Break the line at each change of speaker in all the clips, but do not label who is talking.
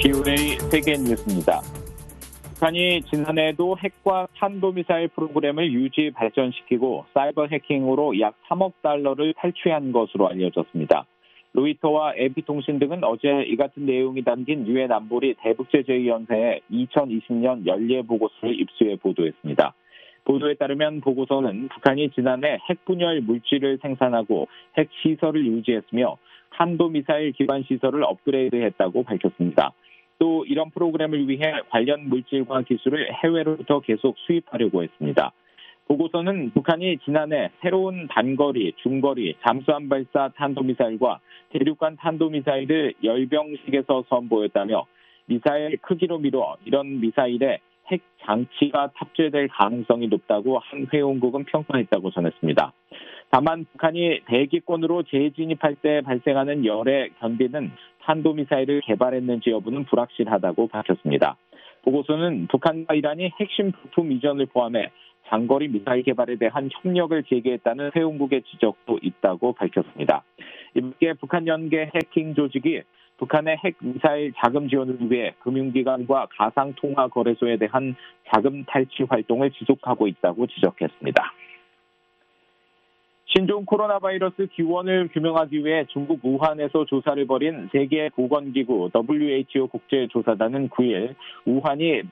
BOA 세계 뉴스입니다. 북한이 지난해에도 핵과 탄도미사일 프로그램을 유지 발전시키고 사이버 해킹으로 약 3억 달러를 탈취한 것으로 알려졌습니다. 로이터와 AP통신 등은 어제 이 같은 내용이 담긴 유엔 안보리 대북제재위원회의 2020년 연례 보고서를 입수해 보도했습니다. 보도에 따르면 보고서는 북한이 지난해 핵분열 물질을 생산하고 핵시설을 유지했으며 탄도미사일 기반 시설을 업그레이드했다고 밝혔습니다. 또 이런 프로그램을 위해 관련 물질과 기술을 해외로부터 계속 수입하려고 했습니다. 보고서는 북한이 지난해 새로운 단거리, 중거리, 잠수함 발사 탄도미사일과 대륙간 탄도미사일을 열병식에서 선보였다며 미사일 크기로 미뤄 이런 미사일에 핵 장치가 탑재될 가능성이 높다고 한 회원국은 평가했다고 전했습니다. 다만 북한이 대기권으로 재진입할 때 발생하는 열에 견디는 탄도미사일을 개발했는지 여부는 불확실하다고 밝혔습니다. 보고서는 북한과 이란이 핵심 부품 이전을 포함해 장거리 미사일 개발에 대한 협력을 재개했다는 회원국의 지적도 있다고 밝혔습니다. 이밖에 북한 연계 해킹 조직이 북한의 핵 미사일 자금 지원을 위해 금융기관과 가상통화거래소에 대한 자금 탈취 활동을 지속하고 있다고 지적했습니다. 신종 코로나 바이러스 기원을 규명하기 위해 중국 우한에서 조사를 벌인 세계보건기구 WHO 국제조사단은 9일 우한이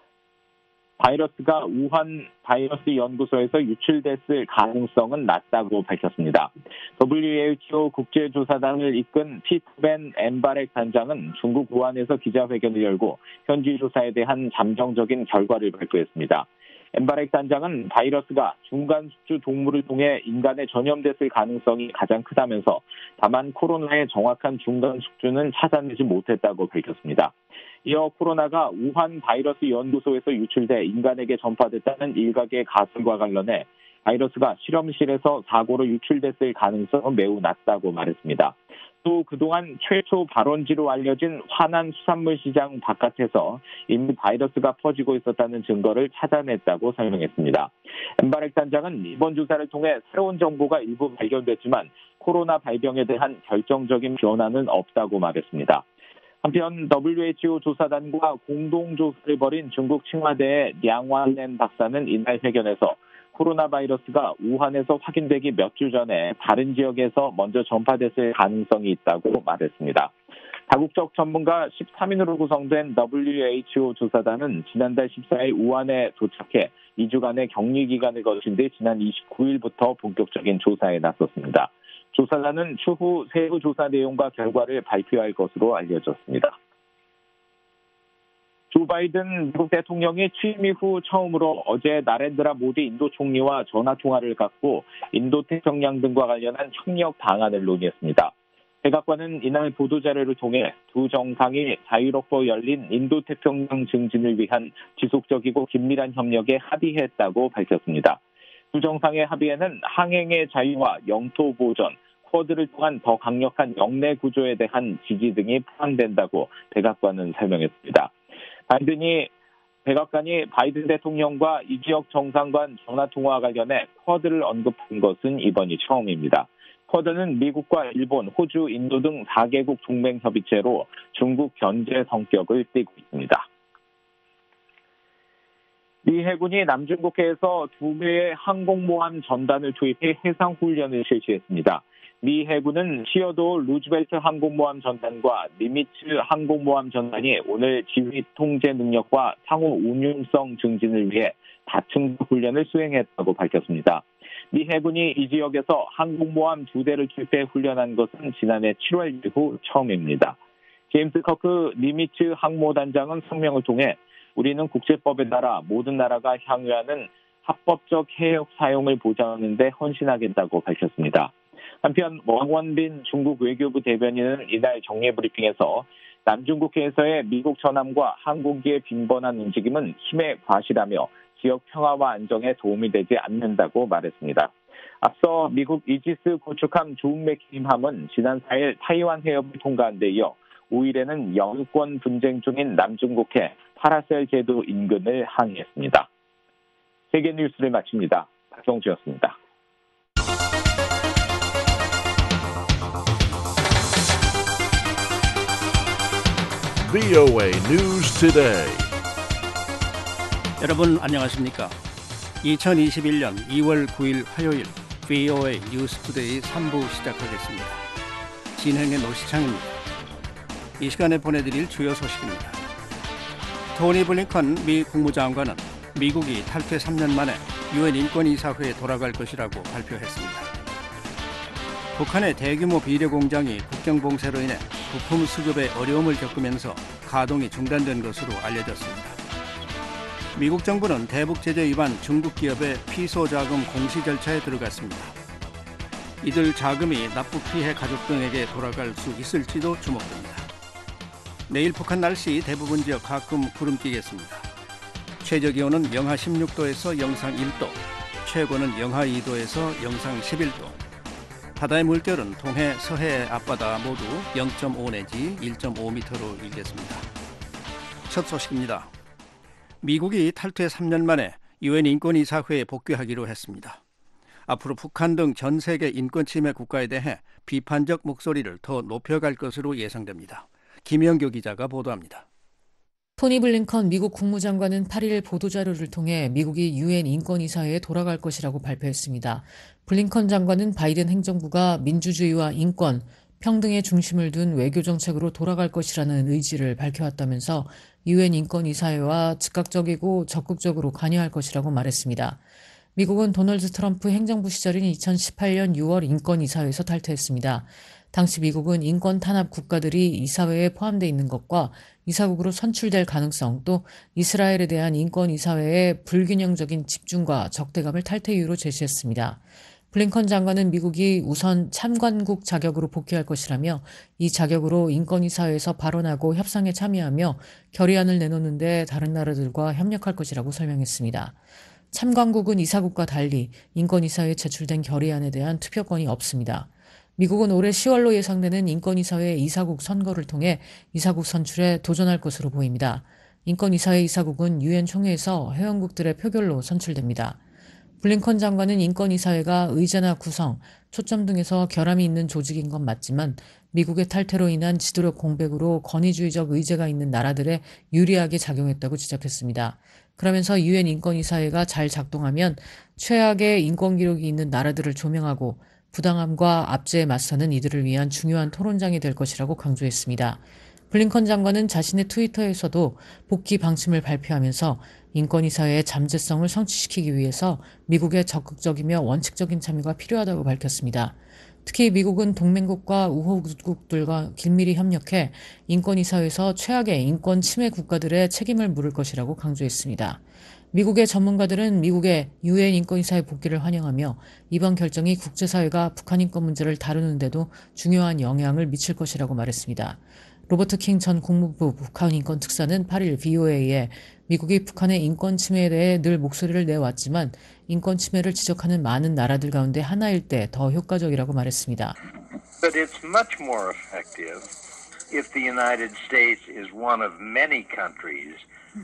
바이러스가 우한 바이러스 연구소에서 유출됐을 가능성은 낮다고 밝혔습니다. WHO 국제조사단을 이끈 피터 벤 엠바렉 단장은 중국 우한에서 기자회견을 열고 현지 조사에 대한 잠정적인 결과를 발표했습니다. 엠바렉 단장은 바이러스가 중간 숙주 동물을 통해 인간에 전염됐을 가능성이 가장 크다면서 다만 코로나의 정확한 중간 숙주는 찾아내지 못했다고 밝혔습니다. 이어 코로나가 우한 바이러스 연구소에서 유출돼 인간에게 전파됐다는 일각의 가설과 관련해 바이러스가 실험실에서 사고로 유출됐을 가능성은 매우 낮다고 말했습니다. 또 그동안 최초 발원지로 알려진 화난 수산물 시장 바깥에서 이미 바이러스가 퍼지고 있었다는 증거를 찾아냈다고 설명했습니다. 엠바렉 단장은 이번 조사를 통해 새로운 정보가 일부 발견됐지만 코로나 발병에 대한 결정적인 변화는 없다고 말했습니다. 한편 WHO 조사단과 공동조사를 벌인 중국 칭화대의 량완렌 박사는 이날 회견에서 코로나 바이러스가 우한에서 확인되기 몇 주 전에 다른 지역에서 먼저 전파됐을 가능성이 있다고 말했습니다. 다국적 전문가 13인으로 구성된 WHO 조사단은 지난달 14일 우한에 도착해 2주간의 격리 기간을 거친 뒤 지난 29일부터 본격적인 조사에 나섰습니다. 조사단은 추후 세부 조사 내용과 결과를 발표할 것으로 알려졌습니다. 조 바이든 미국 대통령이 취임 이후 처음으로 어제 나렌드라 모디 인도 총리와 전화통화를 갖고 인도태평양 등과 관련한 협력 방안을 논의했습니다. 백악관은 이날 보도자료를 통해 두 정상이 자유롭고 열린 인도태평양 증진을 위한 지속적이고 긴밀한 협력에 합의했다고 밝혔습니다. 두 정상의 합의에는 항행의 자유와 영토 보전, 쿼드를 통한 더 강력한 영내 구조에 대한 지지 등이 포함된다고 백악관은 설명했습니다. 백악관이 바이든 대통령과 이 지역 정상 간 전화통화 관련해 쿼드를 언급한 것은 이번이 처음입니다. 쿼드는 미국과 일본, 호주, 인도 등 4개국 동맹협의체로 중국 견제 성격을 띠고 있습니다. 미 해군이 남중국해에서 2개의 항공모함 전단을 투입해 해상훈련을 실시했습니다. 미 해군은 시어도 루즈벨트 항공모함 전단과 니미츠 항공모함 전단이 오늘 지휘 통제 능력과 상호 운용성 증진을 위해 다층 훈련을 수행했다고 밝혔습니다. 미 해군이 이 지역에서 항공모함 2대를 투입해 훈련한 것은 지난해 7월 이후 처음입니다. 제임스 커크 니미츠 항모단장은 성명을 통해 우리는 국제법에 따라 모든 나라가 향유하는 합법적 해역 사용을 보장하는 데 헌신하겠다고 밝혔습니다. 한편 왕원빈 중국 외교부 대변인은 이날 정례 브리핑에서 남중국해에서의 미국 전함과 항공기의 빈번한 움직임은 힘의 과시라며 지역 평화와 안정에 도움이 되지 않는다고 말했습니다. 앞서 미국 이지스 구축함 존 맥킴함은 지난 4일 타이완 해협을 통과한 데 이어 5일에는 영유권 분쟁 중인 남중국해 파라셀 제도 인근을 항해했습니다. 세계 뉴스를 마칩니다. 박정주였습니다.
VOA News Today.
여러분 안녕하십니까? 2021년 2월 9일 화요일 VOA 뉴스 투데이 3부 시작하겠습니다. 진행의 노시창입니다. 이 시간에 보내드릴 주요 소식입니다. 토니 블링컨 미 국무장관은 미국이 탈퇴 3년 만에 유엔 인권이사회에 돌아갈 것이라고 발표했습니다. 북한의 대규모 비료 공장이 국경 봉쇄로 인해 부품 수급에 어려움을 겪으면서 가동이 중단된 것으로 알려졌습니다. 미국 정부는 대북 제재 위반 중국 기업의 피소 자금 공시 절차에 들어갔습니다. 이들 자금이 납북 피해 가족 등에게 돌아갈 수 있을지도 주목됩니다. 내일 북한 날씨 대부분 지역 가끔 구름 끼겠습니다. 최저 기온은 영하 16도에서 영상 1도, 최고는 영하 2도에서 영상 11도. 바다의 물결은 동해, 서해 앞바다 모두 0.5 내지 1.5m로 일겠습니다. 첫 소식입니다. 미국이 탈퇴 3년 만에 유엔 인권이사회에 복귀하기로 했습니다. 앞으로 북한 등 전 세계 인권 침해 국가에 대해 비판적 목소리를 더 높여갈 것으로 예상됩니다. 김영교 기자가 보도합니다.
토니 블링컨 미국 국무장관은 8일 보도자료를 통해 미국이 유엔 인권이사회에 돌아갈 것이라고 발표했습니다. 블링컨 장관은 바이든 행정부가 민주주의와 인권, 평등의 중심을 둔 외교정책으로 돌아갈 것이라는 의지를 밝혀왔다면서 유엔 인권이사회와 즉각적이고 적극적으로 관여할 것이라고 말했습니다. 미국은 도널드 트럼프 행정부 시절인 2018년 6월 인권이사회에서 탈퇴했습니다. 당시 미국은 인권 탄압 국가들이 이사회에 포함되어 있는 것과 이사국으로 선출될 가능성 또 이스라엘에 대한 인권이사회의 불균형적인 집중과 적대감을 탈퇴 이유로 제시했습니다. 블링컨 장관은 미국이 우선 참관국 자격으로 복귀할 것이라며 이 자격으로 인권이사회에서 발언하고 협상에 참여하며 결의안을 내놓는 데 다른 나라들과 협력할 것이라고 설명했습니다. 참관국은 이사국과 달리 인권이사회에 제출된 결의안에 대한 투표권이 없습니다. 미국은 올해 10월로 예상되는 인권이사회 이사국 선거를 통해 이사국 선출에 도전할 것으로 보입니다. 인권이사회 이사국은 유엔 총회에서 회원국들의 표결로 선출됩니다. 블링컨 장관은 인권이사회가 의제나 구성, 초점 등에서 결함이 있는 조직인 건 맞지만 미국의 탈퇴로 인한 지도력 공백으로 권위주의적 의제가 있는 나라들에 유리하게 작용했다고 지적했습니다. 그러면서 유엔 인권이사회가 잘 작동하면 최악의 인권 기록이 있는 나라들을 조명하고 부당함과 압제에 맞서는 이들을 위한 중요한 토론장이 될 것이라고 강조했습니다. 블링컨 장관은 자신의 트위터에서도 복귀 방침을 발표하면서 인권이사회의 잠재성을 성취시키기 위해서 미국의 적극적이며 원칙적인 참여가 필요하다고 밝혔습니다. 특히 미국은 동맹국과 우호국들과 긴밀히 협력해 인권이사회에서 최악의 인권 침해 국가들의 책임을 물을 것이라고 강조했습니다. 미국의 전문가들은 미국의 유엔 인권이사회 복귀를 환영하며 이번 결정이 국제사회가 북한 인권 문제를 다루는 데도 중요한 영향을 미칠 것이라고 말했습니다. 로버트 킹 전 국무부 북한 인권 특사는 8일 VOA에 미국이 북한의 인권 침해에 대해 늘 목소리를 내왔지만 인권 침해를 지적하는 많은 나라들 가운데 하나일 때 더 효과적이라고 말했습니다.
But it's much more effective if the United States is one of many countries.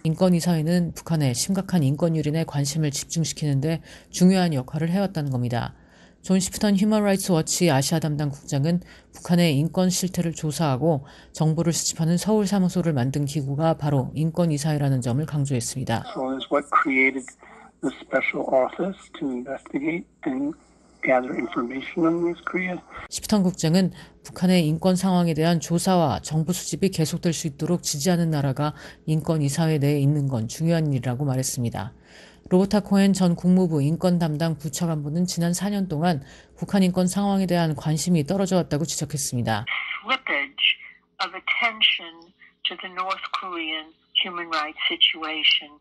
인권이사회는 북한의 심각한 인권 유린에 관심을 집중시키는 데 중요한 역할을 해왔다는 겁니다. 존 시프턴 휴먼 라이츠 워치 아시아 담당 국장은 북한의 인권 실태를 조사하고 정보를 수집하는 서울 사무소를 만든 기구가 바로 인권이사회라는 점을 강조했습니다.
So is what created the special office to investigate and gather information on North Korea.
시프턴 국장은 북한의 인권 상황에 대한 조사와 정보 수집이 계속될 수 있도록 지지하는 나라가 인권이사회 내에 있는 건 중요한 일이라고 말했습니다. 로버타 코엔 전 국무부 인권 담당 부차관보는 지난 4년 동안 북한 인권 상황에 대한 관심이 떨어져 왔다고 지적했습니다.
Slippage of attention to the North Korean human rights situation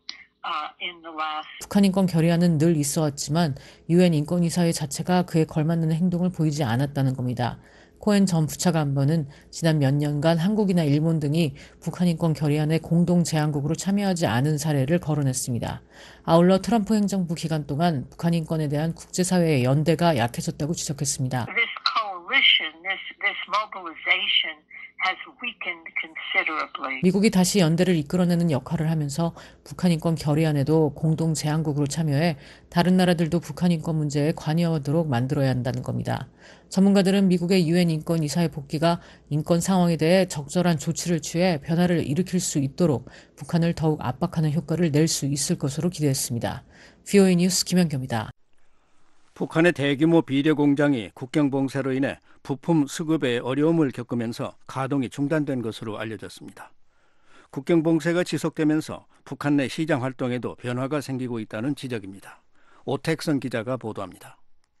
in the last.
북한 인권 결의안은 늘 있어왔지만 유엔 인권이사회 자체가 그에 걸맞는 행동을 보이지 않았다는 겁니다. 코엔 전 부차관보는 지난 몇 년간 한국이나 일본 등이 북한 인권 결의안에 공동 제안국으로 참여하지 않은 사례를 거론했습니다. 아울러 트럼프 행정부 기간 동안 북한 인권에 대한 국제사회의 연대가 약해졌다고 지적했습니다.
This coalition, this mobilization has weakened considerably.
미국이 다시 연대를 이끌어내는 역할을 하면서 북한 인권 결의안에도 공동 제안국으로 참여해 다른 나라들도 북한 인권 문제에 관여하도록 만들어야 한다는 겁니다. 전문가들은 미국의 유엔 인권 이사의 복귀가 인권 상황에 대해 적절한 조치를 취해 변화를 일으킬 수 있도록 북한을 더욱 압박하는 효과를 낼 수 있을 것으로 기대했습니다. VOA 뉴스 김현경입니다.
북한의 대규모 비료 공장이 국경 봉쇄로 인해 부품 수급에 어려움을 겪으면서 가동이 중단된 것으로 알려졌습니다. 국경 봉쇄가 지속되면서 북한 내 시장 활동에도 변화가 생기고 있다는 지적입니다. 오택선 기자가 보도합니다.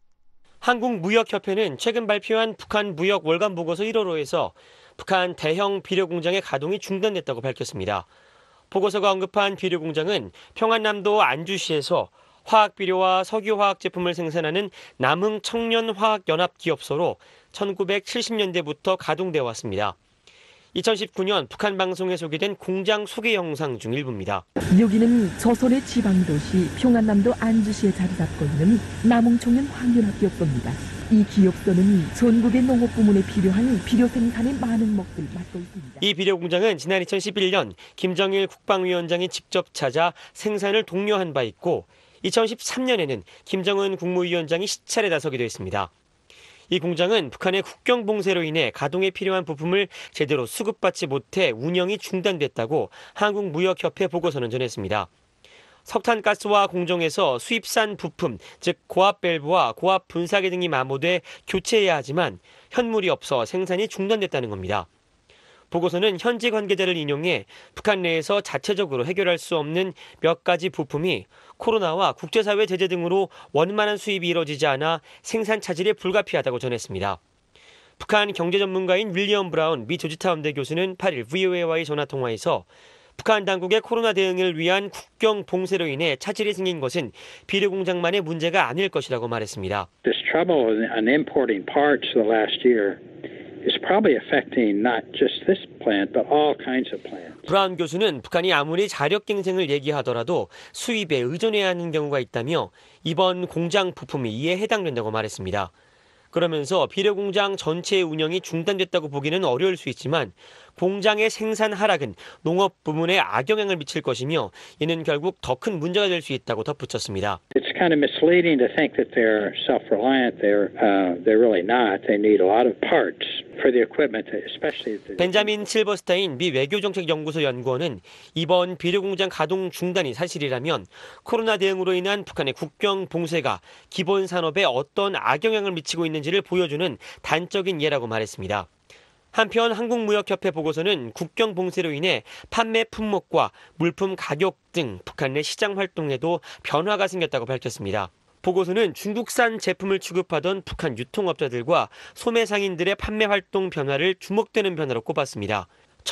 한국무역협회는 최근 발표한 북한 무역 월간 보고서 1호로에서 북한 대형 비료 공장의 가동이 중단됐다고 밝혔습니다. 보고서가 언급한 비료 공장은 평안남도 안주시에서 화학비료와 석유화학 제품을 생산하는 남흥청년화학연합기업소로 1970년대부터 가동되어 왔습니다. 2019년 북한 방송에 소개된 공장 소개 영상 중 일부입니다.
여기는 조선의 지방도시 평안남도 안주시에 자리 잡고 있는 남흥청년화학연합기업소입니다. 이 기업소는 전국의 농업 부문에 필요한 비료 생산에 많은 몫을 맡고 있습니다.
이 비료 공장은 지난 2011년 김정일 국방위원장이 직접 찾아 생산을 독려한 바 있고 2013년에는 김정은 국무위원장이 시찰에 나서기도 했습니다. 이 공장은 북한의 국경 봉쇄로 인해 가동에 필요한 부품을 제대로 수급받지 못해 운영이 중단됐다고 한국무역협회 보고서는 전했습니다. 석탄가스와 공정에서 수입산 부품, 즉 고압 밸브와 고압 분사기 등이 마모돼 교체해야 하지만 현물이 없어 생산이 중단됐다는 겁니다. 보고서는 현지 관계자를 인용해 북한 내에서 자체적으로 해결할 수 없는 몇 가지 부품이 코로나와 국제사회 제재 등으로 원만한 수입이 이뤄지지 않아 생산 차질에 불가피하다고 전했습니다. 북한 경제 전문가인 윌리엄 브라운 미 조지타운대 교수는 8일 VOA와의 전화통화에서 북한 당국의 코로나 대응을 위한 국경 봉쇄로 인해 차질이 생긴 것은 비료 공장만의 문제가 아닐 것이라고 말했습니다.
This trouble in importing parts the last year is probably affecting not just this plant but all kinds of plants.
브라운 교수는 북한이 아무리 자력 갱생을 얘기하더라도 수입에 의존해야 하는 경우가 있다며 이번 공장 부품이 이에 해당된다고 말했습니다. 그러면서 비료 공장 전체의 운영이 중단됐다고 보기는 어려울 수 있지만 공장의 생산 하락은 농업 부문에 악영향을 미칠 것이며 이는 결국 더 큰 문제가 될 수 있다고 덧붙였습니다.
It's kind of misleading to think that they're self-reliant. They're really not. They need a lot of parts for the equipment, especially.
벤자민 실버스타인 미 외교정책연구소 연구원은 이번 비료 공장 가동 중단이 사실이라면 코로나 대응으로 인한 북한의 국경 봉쇄가 기본 산업에 어떤 악영향을 미치고 있는지를 보여주는 단적인 예라고 말했습니다. 한편 한국무역협회 보고서는 국경 봉쇄로 인해 판매 품목과 물품 가격 등 북한 내 시장 활동에도 변화가 생겼다고 밝혔습니다. 보고서는 중국산 제품을 취급하던 북한 유통업자들과 소매상인들의 판매 활동 변화를 주목되는 변화로 꼽았습니다.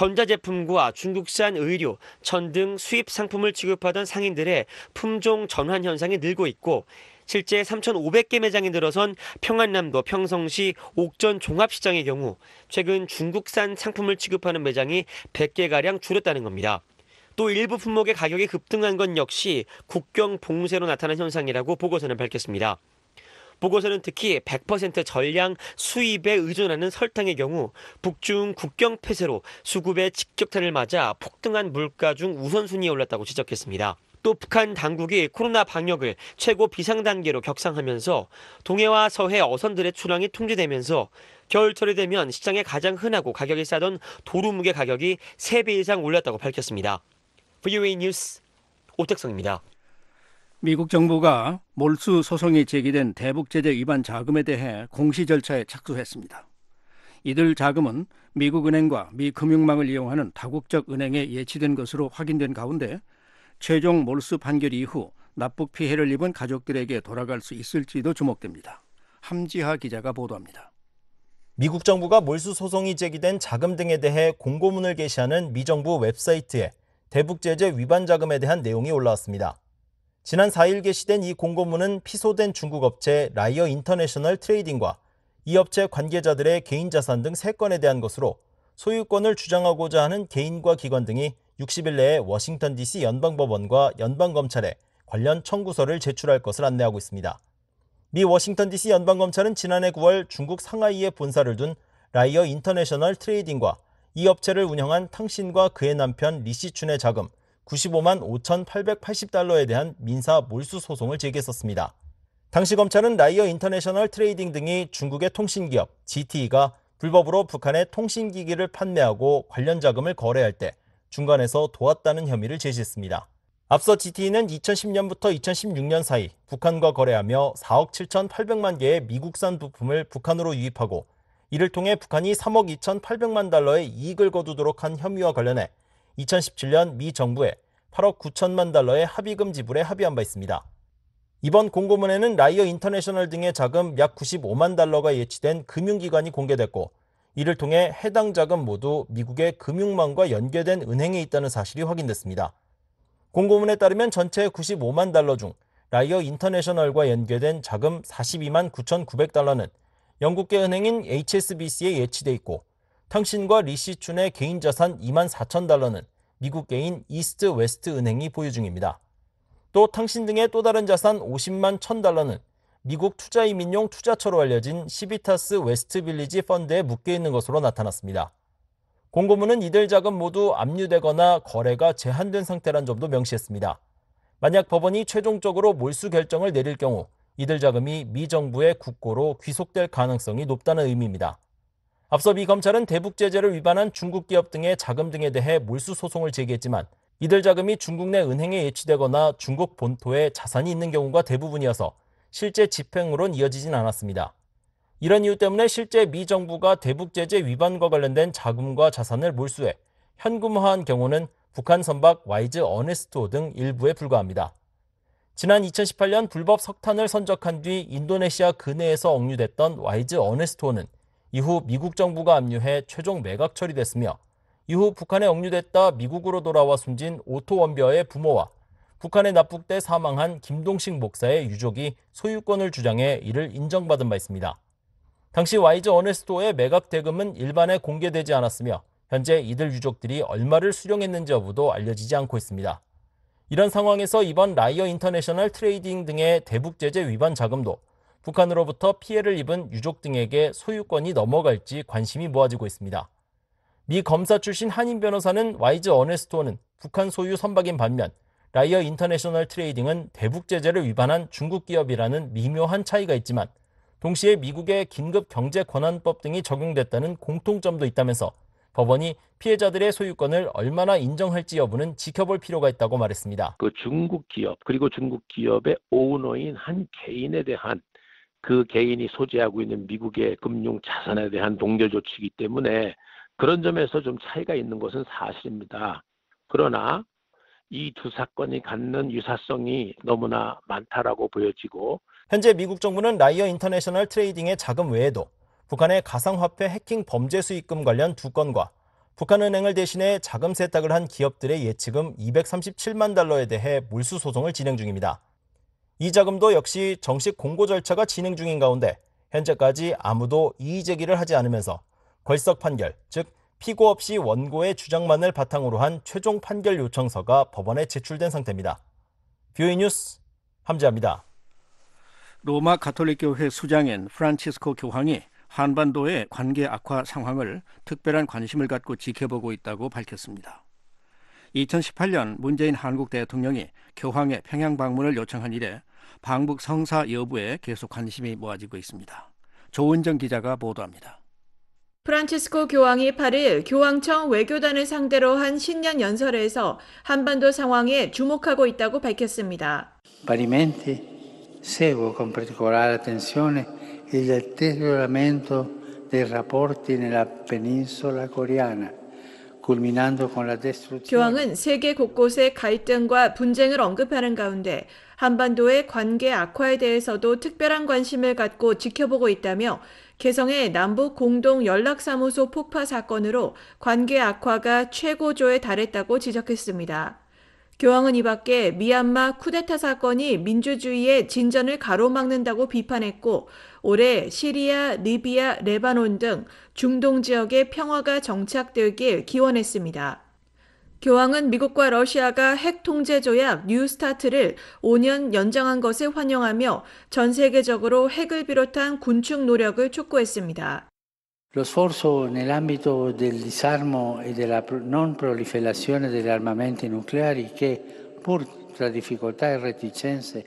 전자제품과 중국산 의류, 천 등 수입 상품을 취급하던 상인들의 품종 전환 현상이 늘고 있고 실제 3,500개 매장이 늘어선 평안남도 평성시 옥전 종합시장의 경우 최근 중국산 상품을 취급하는 매장이 100개가량 줄었다는 겁니다. 또 일부 품목의 가격이 급등한 건 역시 국경 봉쇄로 나타난 현상이라고 보고서는 밝혔습니다. 보고서는 특히 100% 전량 수입에 의존하는 설탕의 경우 북중 국경 폐쇄로 수급의 직격탄을 맞아 폭등한 물가 중 우선순위에 올랐다고 지적했습니다. 또 북한 당국이 코로나 방역을 최고 비상단계로 격상하면서 동해와 서해 어선들의 출항이 통제되면서 겨울철이 되면 시장에 가장 흔하고 가격이 싸던 도루묵의 가격이 3배 이상 올랐다고 밝혔습니다. VOA 뉴스 오택성입니다.
미국 정부가 몰수 소송이 제기된 대북제재 위반 자금에 대해 공시 절차에 착수했습니다. 이들 자금은 미국은행과 미 금융망을 이용하는 다국적 은행에 예치된 것으로 확인된 가운데 최종 몰수 판결 이후 납북 피해를 입은 가족들에게 돌아갈 수 있을지도 주목됩니다. 함지하 기자가 보도합니다.
미국 정부가 몰수 소송이 제기된 자금 등에 대해 공고문을 게시하는 미 정부 웹사이트에 대북제재 위반 자금에 대한 내용이 올라왔습니다. 지난 4일 게시된 이 공고문은 피소된 중국 업체 라이어 인터내셔널 트레이딩과 이 업체 관계자들의 개인 자산 등 3건에 대한 것으로 소유권을 주장하고자 하는 개인과 기관 등이 60일 내에 워싱턴 DC 연방법원과 연방검찰에 관련 청구서를 제출할 것을 안내하고 있습니다. 미 워싱턴 DC 연방검찰은 지난해 9월 중국 상하이에 본사를 둔 라이어 인터내셔널 트레이딩과 이 업체를 운영한 탕신과 그의 남편 리시춘의 자금 95만 5,880달러에 대한 민사 몰수 소송을 제기했었습니다. 당시 검찰은 라이어 인터내셔널 트레이딩 등이 중국의 통신기업 GTE가 불법으로 북한에 통신기기를 판매하고 관련 자금을 거래할 때 중간에서 도왔다는 혐의를 제시했습니다. 앞서 GTE는 2010년부터 2016년 사이 북한과 거래하며 4억 7,800만 개의 미국산 부품을 북한으로 유입하고 이를 통해 북한이 3억 2,800만 달러의 이익을 거두도록 한 혐의와 관련해 2017년 미 정부에 8억 9천만 달러의 합의금 지불에 합의한 바 있습니다. 이번 공고문에는 라이어 인터내셔널 등의 자금 약 95만 달러가 예치된 금융기관이 공개됐고 이를 통해 해당 자금 모두 미국의 금융망과 연계된 은행에 있다는 사실이 확인됐습니다. 공고문에 따르면 전체 95만 달러 중 라이어 인터내셔널과 연계된 자금 42만 9,900달러는 영국계 은행인 HSBC에 예치돼 있고 탕신과 리시춘의 개인 자산 2만 4천 달러는 미국계인 이스트 웨스트 은행이 보유 중입니다. 또 탕신 등의 또 다른 자산 50만 1,000달러는 미국 투자이민용 투자처로 알려진 시비타스 웨스트 빌리지 펀드에 묶여 있는 것으로 나타났습니다. 공고문은 이들 자금 모두 압류되거나 거래가 제한된 상태란 점도 명시했습니다. 만약 법원이 최종적으로 몰수 결정을 내릴 경우 이들 자금이 미 정부의 국고로 귀속될 가능성이 높다는 의미입니다. 앞서 미 검찰은 대북 제재를 위반한 중국 기업 등의 자금 등에 대해 몰수 소송을 제기했지만 이들 자금이 중국 내 은행에 예치되거나 중국 본토에 자산이 있는 경우가 대부분이어서 실제 집행으론 이어지진 않았습니다. 이런 이유 때문에 실제 미 정부가 대북 제재 위반과 관련된 자금과 자산을 몰수해 현금화한 경우는 북한 선박 와이즈 어네스트호 등 일부에 불과합니다. 지난 2018년 불법 석탄을 선적한 뒤 인도네시아 근해에서 억류됐던 와이즈 어네스트호는 이후 미국 정부가 압류해 최종 매각 처리됐으며 이후 북한에 억류됐다 미국으로 돌아와 숨진 오토 원벼의 부모와 북한에 납북돼 사망한 김동식 목사의 유족이 소유권을 주장해 이를 인정받은 바 있습니다. 당시 와이즈 어네스트호의 매각 대금은 일반에 공개되지 않았으며 현재 이들 유족들이 얼마를 수령했는지 여부도 알려지지 않고 있습니다. 이런 상황에서 이번 라이어 인터내셔널 트레이딩 등의 대북 제재 위반 자금도 북한으로부터 피해를 입은 유족 등에게 소유권이 넘어갈지 관심이 모아지고 있습니다. 미 검사 출신 한인 변호사는 와이즈 어네스트호는 북한 소유 선박인 반면 라이어 인터내셔널 트레이딩은 대북 제재를 위반한 중국 기업이라는 미묘한 차이가 있지만 동시에 미국의 긴급 경제 권한법 등이 적용됐다는 공통점도 있다면서 법원이 피해자들의 소유권을 얼마나 인정할지 여부는 지켜볼 필요가 있다고 말했습니다.
그 중국 기업 그리고 중국 기업의 오너인 한 개인에 대한 그 개인이 소지하고 있는 미국의 금융 자산에 대한 동결 조치이기 때문에 그런 점에서 좀 차이가 있는 것은 사실입니다. 그러나 이 두 사건이 갖는 유사성이 너무나 많다라고 보여지고
현재 미국 정부는 라이어 인터내셔널 트레이딩의 자금 외에도 북한의 가상화폐 해킹 범죄 수익금 관련 2건과 북한은행을 대신해 자금 세탁을 한 기업들의 예치금 237만 달러에 대해 몰수 소송을 진행 중입니다. 이 자금도 역시 정식 공고 절차가 진행 중인 가운데 현재까지 아무도 이의 제기를 하지 않으면서 걸석 판결, 즉 피고 없이 원고의 주장만을 바탕으로 한 최종 판결 요청서가 법원에 제출된 상태입니다. 뷰이 뉴스 함지아입니다.
로마 가톨릭교회 수장인 프란치스코 교황이 한반도의 관계 악화 상황을 특별한 관심을 갖고 지켜보고 있다고 밝혔습니다. 2018년 문재인 한국 대통령이 교황의 평양 방문을 요청한 이래 방북 성사 여부에 계속 관심이 모아지고 있습니다. 조은정 기자가 보도합니다.
프란치스코 교황이 8일 교황청 외교단을 상대로 한 신년 연설에서 한반도 상황에 주목하고 있다고 밝혔습니다.
Parimenti seguo con particolare attenzione il deterioramento dei rapporti nella penisola coreana.
교황은 세계 곳곳의 갈등과 분쟁을 언급하는 가운데 한반도의 관계 악화에 대해서도 특별한 관심을 갖고 지켜보고 있다며 개성의 남북 공동 연락사무소 폭파 사건으로 관계 악화가 최고조에 달했다고 지적했습니다. 교황은 이 밖에 미얀마 쿠데타 사건이 민주주의의 진전을 가로막는다고 비판했고 올해 시리아, 리비아, 레바논 등 중동 지역의 평화가 정착되길 기원했습니다. 교황은 미국과 러시아가 핵 통제 조약 뉴스타트를 5년 연장한 것을 환영하며 전 세계적으로 핵을 비롯한 군축 노력을 촉구했습니다.
Lo sforzo nell'ambito del disarmo e della non proliferazione degli armamenti nucleari che, pur tra difficoltà e reticenze,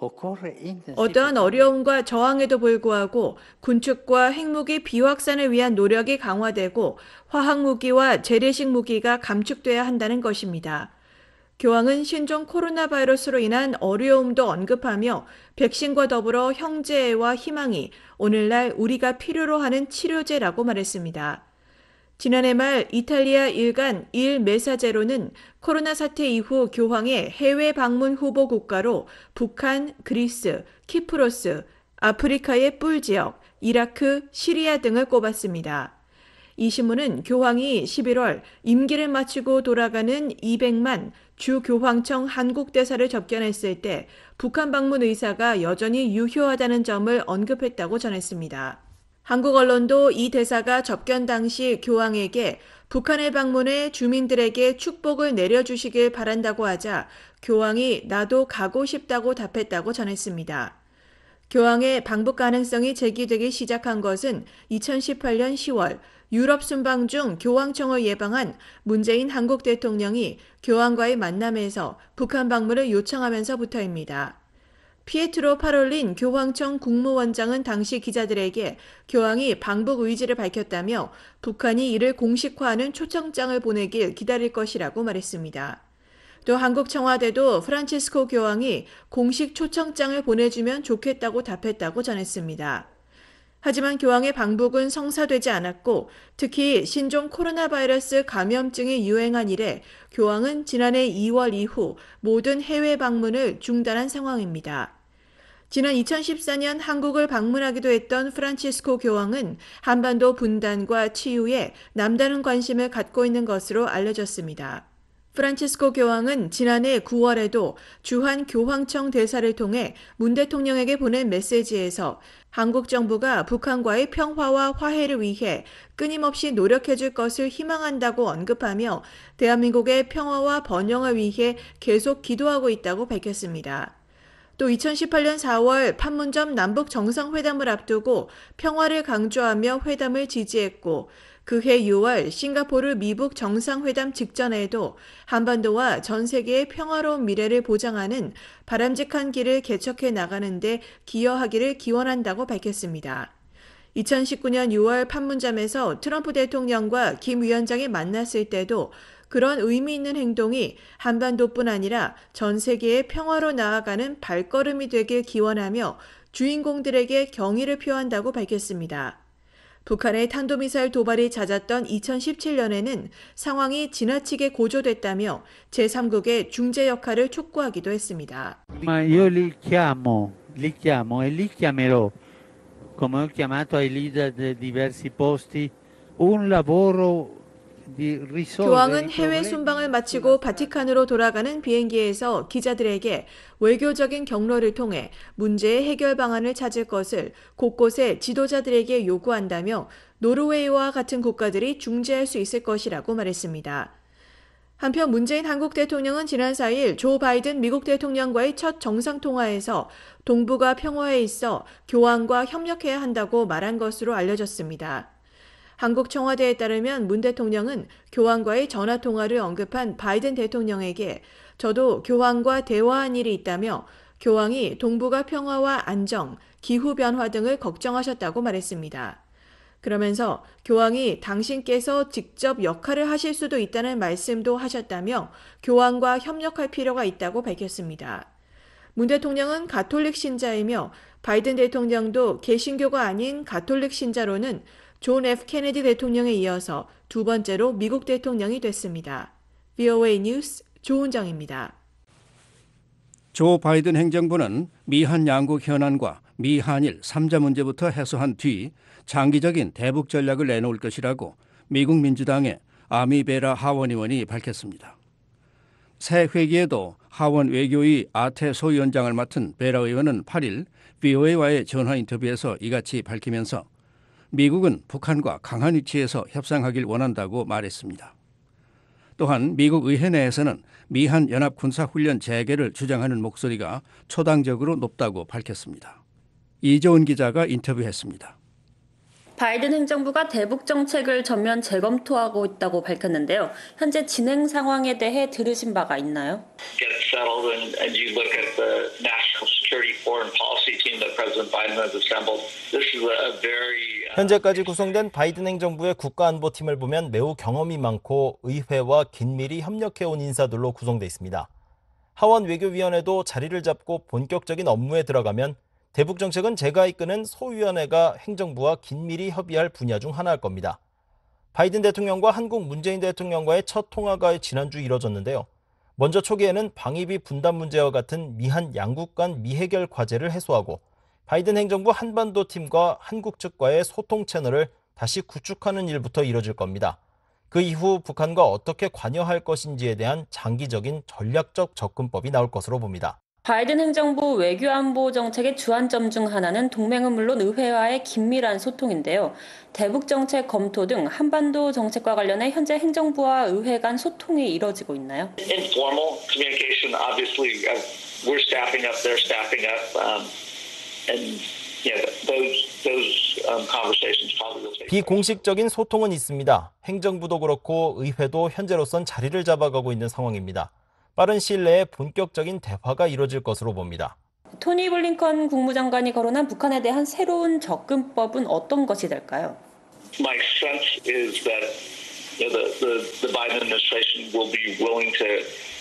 어떠한 어려움과 저항에도 불구하고 군축과 핵무기 비확산을 위한 노력이 강화되고 화학무기와 재래식 무기가 감축돼야 한다는 것입니다. 교황은 신종 코로나 바이러스로 인한 어려움도 언급하며 백신과 더불어 형제애와 희망이 오늘날 우리가 필요로 하는 치료제라고 말했습니다. 지난해 말 이탈리아 일간 일 메사제로는 코로나 사태 이후 교황의 해외 방문 후보 국가로 북한, 그리스, 키프로스, 아프리카의 뿔 지역, 이라크, 시리아 등을 꼽았습니다. 이 신문은 교황이 11월 임기를 마치고 돌아가는 200만 주교황청 한국대사를 접견했을 때 북한 방문 의사가 여전히 유효하다는 점을 언급했다고 전했습니다. 한국 언론도 이 대사가 접견 당시 교황에게 북한을 방문해 주민들에게 축복을 내려주시길 바란다고 하자 교황이 나도 가고 싶다고 답했다고 전했습니다. 교황의 방북 가능성이 제기되기 시작한 것은 2018년 10월 유럽 순방 중 교황청을 예방한 문재인 한국 대통령이 교황과의 만남에서 북한 방문을 요청하면서부터입니다. 피에트로 파롤린 교황청 국무원장은 당시 기자들에게 교황이 방북 의지를 밝혔다며 북한이 이를 공식화하는 초청장을 보내길 기다릴 것이라고 말했습니다. 또 한국 청와대도 프란치스코 교황이 공식 초청장을 보내주면 좋겠다고 답했다고 전했습니다. 하지만 교황의 방북은 성사되지 않았고 특히 신종 코로나 바이러스 감염증이 유행한 이래 교황은 지난해 2월 이후 모든 해외 방문을 중단한 상황입니다. 지난 2014년 한국을 방문하기도 했던 프란치스코 교황은 한반도 분단과 치유에 남다른 관심을 갖고 있는 것으로 알려졌습니다. 프란치스코 교황은 지난해 9월에도 주한 교황청 대사를 통해 문 대통령에게 보낸 메시지에서 한국 정부가 북한과의 평화와 화해를 위해 끊임없이 노력해 줄 것을 희망한다고 언급하며 대한민국의 평화와 번영을 위해 계속 기도하고 있다고 밝혔습니다. 또 2018년 4월 판문점 남북 정상회담을 앞두고 평화를 강조하며 회담을 지지했고 그해 6월 싱가포르 미북 정상회담 직전에도 한반도와 전 세계의 평화로운 미래를 보장하는 바람직한 길을 개척해 나가는 데 기여하기를 기원한다고 밝혔습니다. 2019년 6월 판문점에서 트럼프 대통령과 김 위원장이 만났을 때도 그런 의미 있는 행동이 한반도뿐 아니라 전 세계의 평화로 나아가는 발걸음이 되길 기원하며 주인공들에게 경의를 표한다고 밝혔습니다. 북한의 탄도미사일 도발이 잦았던 2017년에는 상황이 지나치게 고조됐다며 제3국의 중재 역할을 촉구하기도 했습니다.
Io li chiamo e li chiamerò, come ho chiamato ai leader di diversi posti, un lavoro
교황은 해외 순방을 마치고 바티칸으로 돌아가는 비행기에서 기자들에게 외교적인 경로를 통해 문제의 해결 방안을 찾을 것을 곳곳에 지도자들에게 요구한다며 노르웨이와 같은 국가들이 중재할 수 있을 것이라고 말했습니다. 한편 문재인 한국 대통령은 지난 4일 조 바이든 미국 대통령과의 첫 정상통화에서 동북아 평화에 있어 교황과 협력해야 한다고 말한 것으로 알려졌습니다. 한국 청와대에 따르면 문 대통령은 교황과의 전화통화를 언급한 바이든 대통령에게 저도 교황과 대화한 일이 있다며 교황이 동북아 평화와 안정, 기후변화 등을 걱정하셨다고 말했습니다. 그러면서 교황이 당신께서 직접 역할을 하실 수도 있다는 말씀도 하셨다며 교황과 협력할 필요가 있다고 밝혔습니다. 문 대통령은 가톨릭 신자이며 바이든 대통령도 개신교가 아닌 가톨릭 신자로는 존 F. 케네디 대통령에 이어서 두 번째로 미국 대통령이 됐습니다. VOA 뉴스 조은정입니다.
조 바이든 행정부는 미한 양국 현안과 미한일 3자 문제부터 해소한 뒤 장기적인 대북 전략을 내놓을 것이라고 미국 민주당의 아미 베라 하원 의원이 밝혔습니다. 새 회기에도 하원 외교위 아태 소위원장을 맡은 베라 의원은 8일 VOA와의 전화 인터뷰에서 이같이 밝히면서 미국은 북한과 강한 위치에서 협상하길 원한다고 말했습니다. 또한 미국 의회 내에서는 미한 연합 군사훈련 재개를 주장하는 목소리가 초당적으로 높다고 밝혔습니다. 이조은 기자가 인터뷰했습니다.
바이든 행정부가 대북 정책을 전면 재검토하고 있다고 밝혔는데요. 현재 진행 상황에 대해 들으신 바가 있나요?
Get settled and you look at the national security foreign policy team that President Biden has assembled. This is a very
현재까지 구성된 바이든 행정부의 국가안보팀을 보면 매우 경험이 많고 의회와 긴밀히 협력해온 인사들로 구성돼 있습니다. 하원 외교위원회도 자리를 잡고 본격적인 업무에 들어가면 대북 정책은 제가 이끄는 소위원회가 행정부와 긴밀히 협의할 분야 중 하나일 겁니다. 바이든 대통령과 한국 문재인 대통령과의 첫 통화가 지난주 이뤄졌는데요. 먼저 초기에는 방위비 분담 문제와 같은 미한 양국 간 미해결 과제를 해소하고 바이든 행정부 한반도 팀과 한국 측과의 소통 채널을 다시 구축하는 일부터 이뤄질 겁니다. 그 이후 북한과 어떻게 관여할 것인지에 대한 장기적인 전략적 접근법이 나올 것으로 봅니다.
바이든 행정부 외교안보 정책의 주안점 중 하나는 동맹은 물론 의회와의 긴밀한 소통인데요. 대북 정책 검토 등 한반도 정책과 관련해 현재 행정부와 의회 간 소통이 이뤄지고 있나요?
informal communication. Obviously, we're staffing up, they're staffing up, and those conversations probably will take.
비공식적인 소통은 있습니다. 행정부도 그렇고 의회도 현재로선 자리를 잡아가고 있는 상황입니다. 빠른 시일 내에 본격적인 대화가 이뤄질 것으로 봅니다.
토니 블링컨 국무장관이 거론한 북한에 대한 새로운 접근법은 어떤 것이 될까요?
My sense is that the Biden administration will be willing to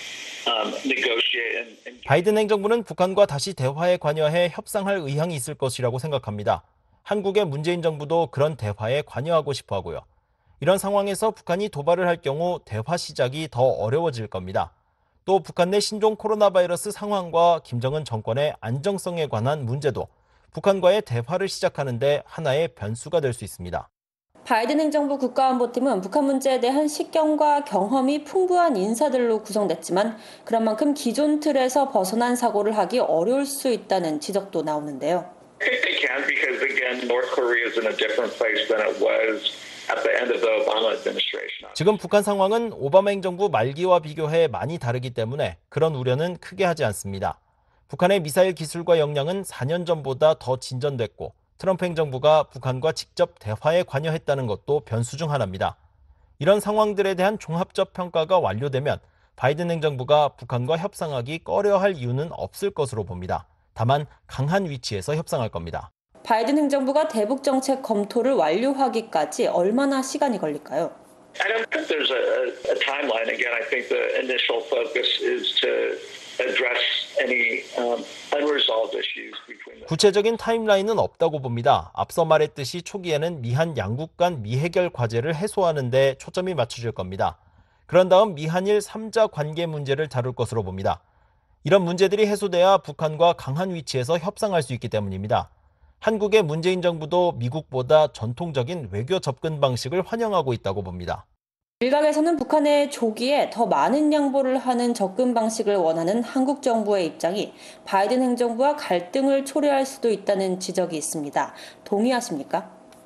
negotiate and
바이든 행정부는 북한과 다시 대화에 관여해 협상할 의향이 있을 것이라고 생각합니다. 한국의 문재인 정부도 그런 대화에 관여하고 싶어 하고요. 이런 상황에서 북한이 도발을 할 경우 대화 시작이 더 어려워질 겁니다. 또 북한 내 신종 코로나 바이러스 상황과 김정은 정권의 안정성에 관한 문제도 북한과의 대화를 시작하는 데 하나의 변수가 될 수 있습니다.
바이든 행정부 국가안보팀은 북한 문제에 대한 식견과 경험이 풍부한 인사들로 구성됐지만 그런 만큼 기존 틀에서 벗어난 사고를 하기 어려울 수 있다는 지적도 나오는데요.
I think they can because again, North Korea is in a different place than it was at the end of the Obama administration.
지금 북한 상황은 오바마 행정부 말기와 비교해 많이 다르기 때문에 그런 우려는 크게 하지 않습니다. 북한의 미사일 기술과 역량은 4년 전보다 더 진전됐고 트럼프 행정부가 북한과 직접 대화에 관여했다는 것도 변수 중 하나입니다. 이런 상황들에 대한 종합적 평가가 완료되면 바이든 행정부가 북한과 협상하기 꺼려할 이유는 없을 것으로 봅니다. 다만 강한 위치에서 협상할 겁니다.
바이든 행정부가 대북 정책 검토를 완료하기까지 얼마나 시간이 걸릴까요?
I don't think there's a timeline. Again, I think the initial focus is to address any unresolved issues between them.
구체적인 타임라인은 없다고 봅니다. 앞서 말했듯이 초기에는 미한 양국 간 미해결 과제를 해소하는 데 초점이 맞춰질 겁니다. 그런 다음 미한일 3자 관계 문제를 다룰 것으로 봅니다. 이런 문제들이 해소돼야 북한과 강한 위치에서 협상할 수 있기 때문입니다. 한국의 문재인 정부도 미국보다 전통적인 외교 접근 방식을 환영하고 있다고 봅니다.
일각에서는 북한의 조기에 더 많은 양보를 하는 접근 방식을 원하는 한국 정부의 입장이 바이든 행정부와 갈등을 초래할 수도 있다는 지적이 있습니다. 동의하십니까?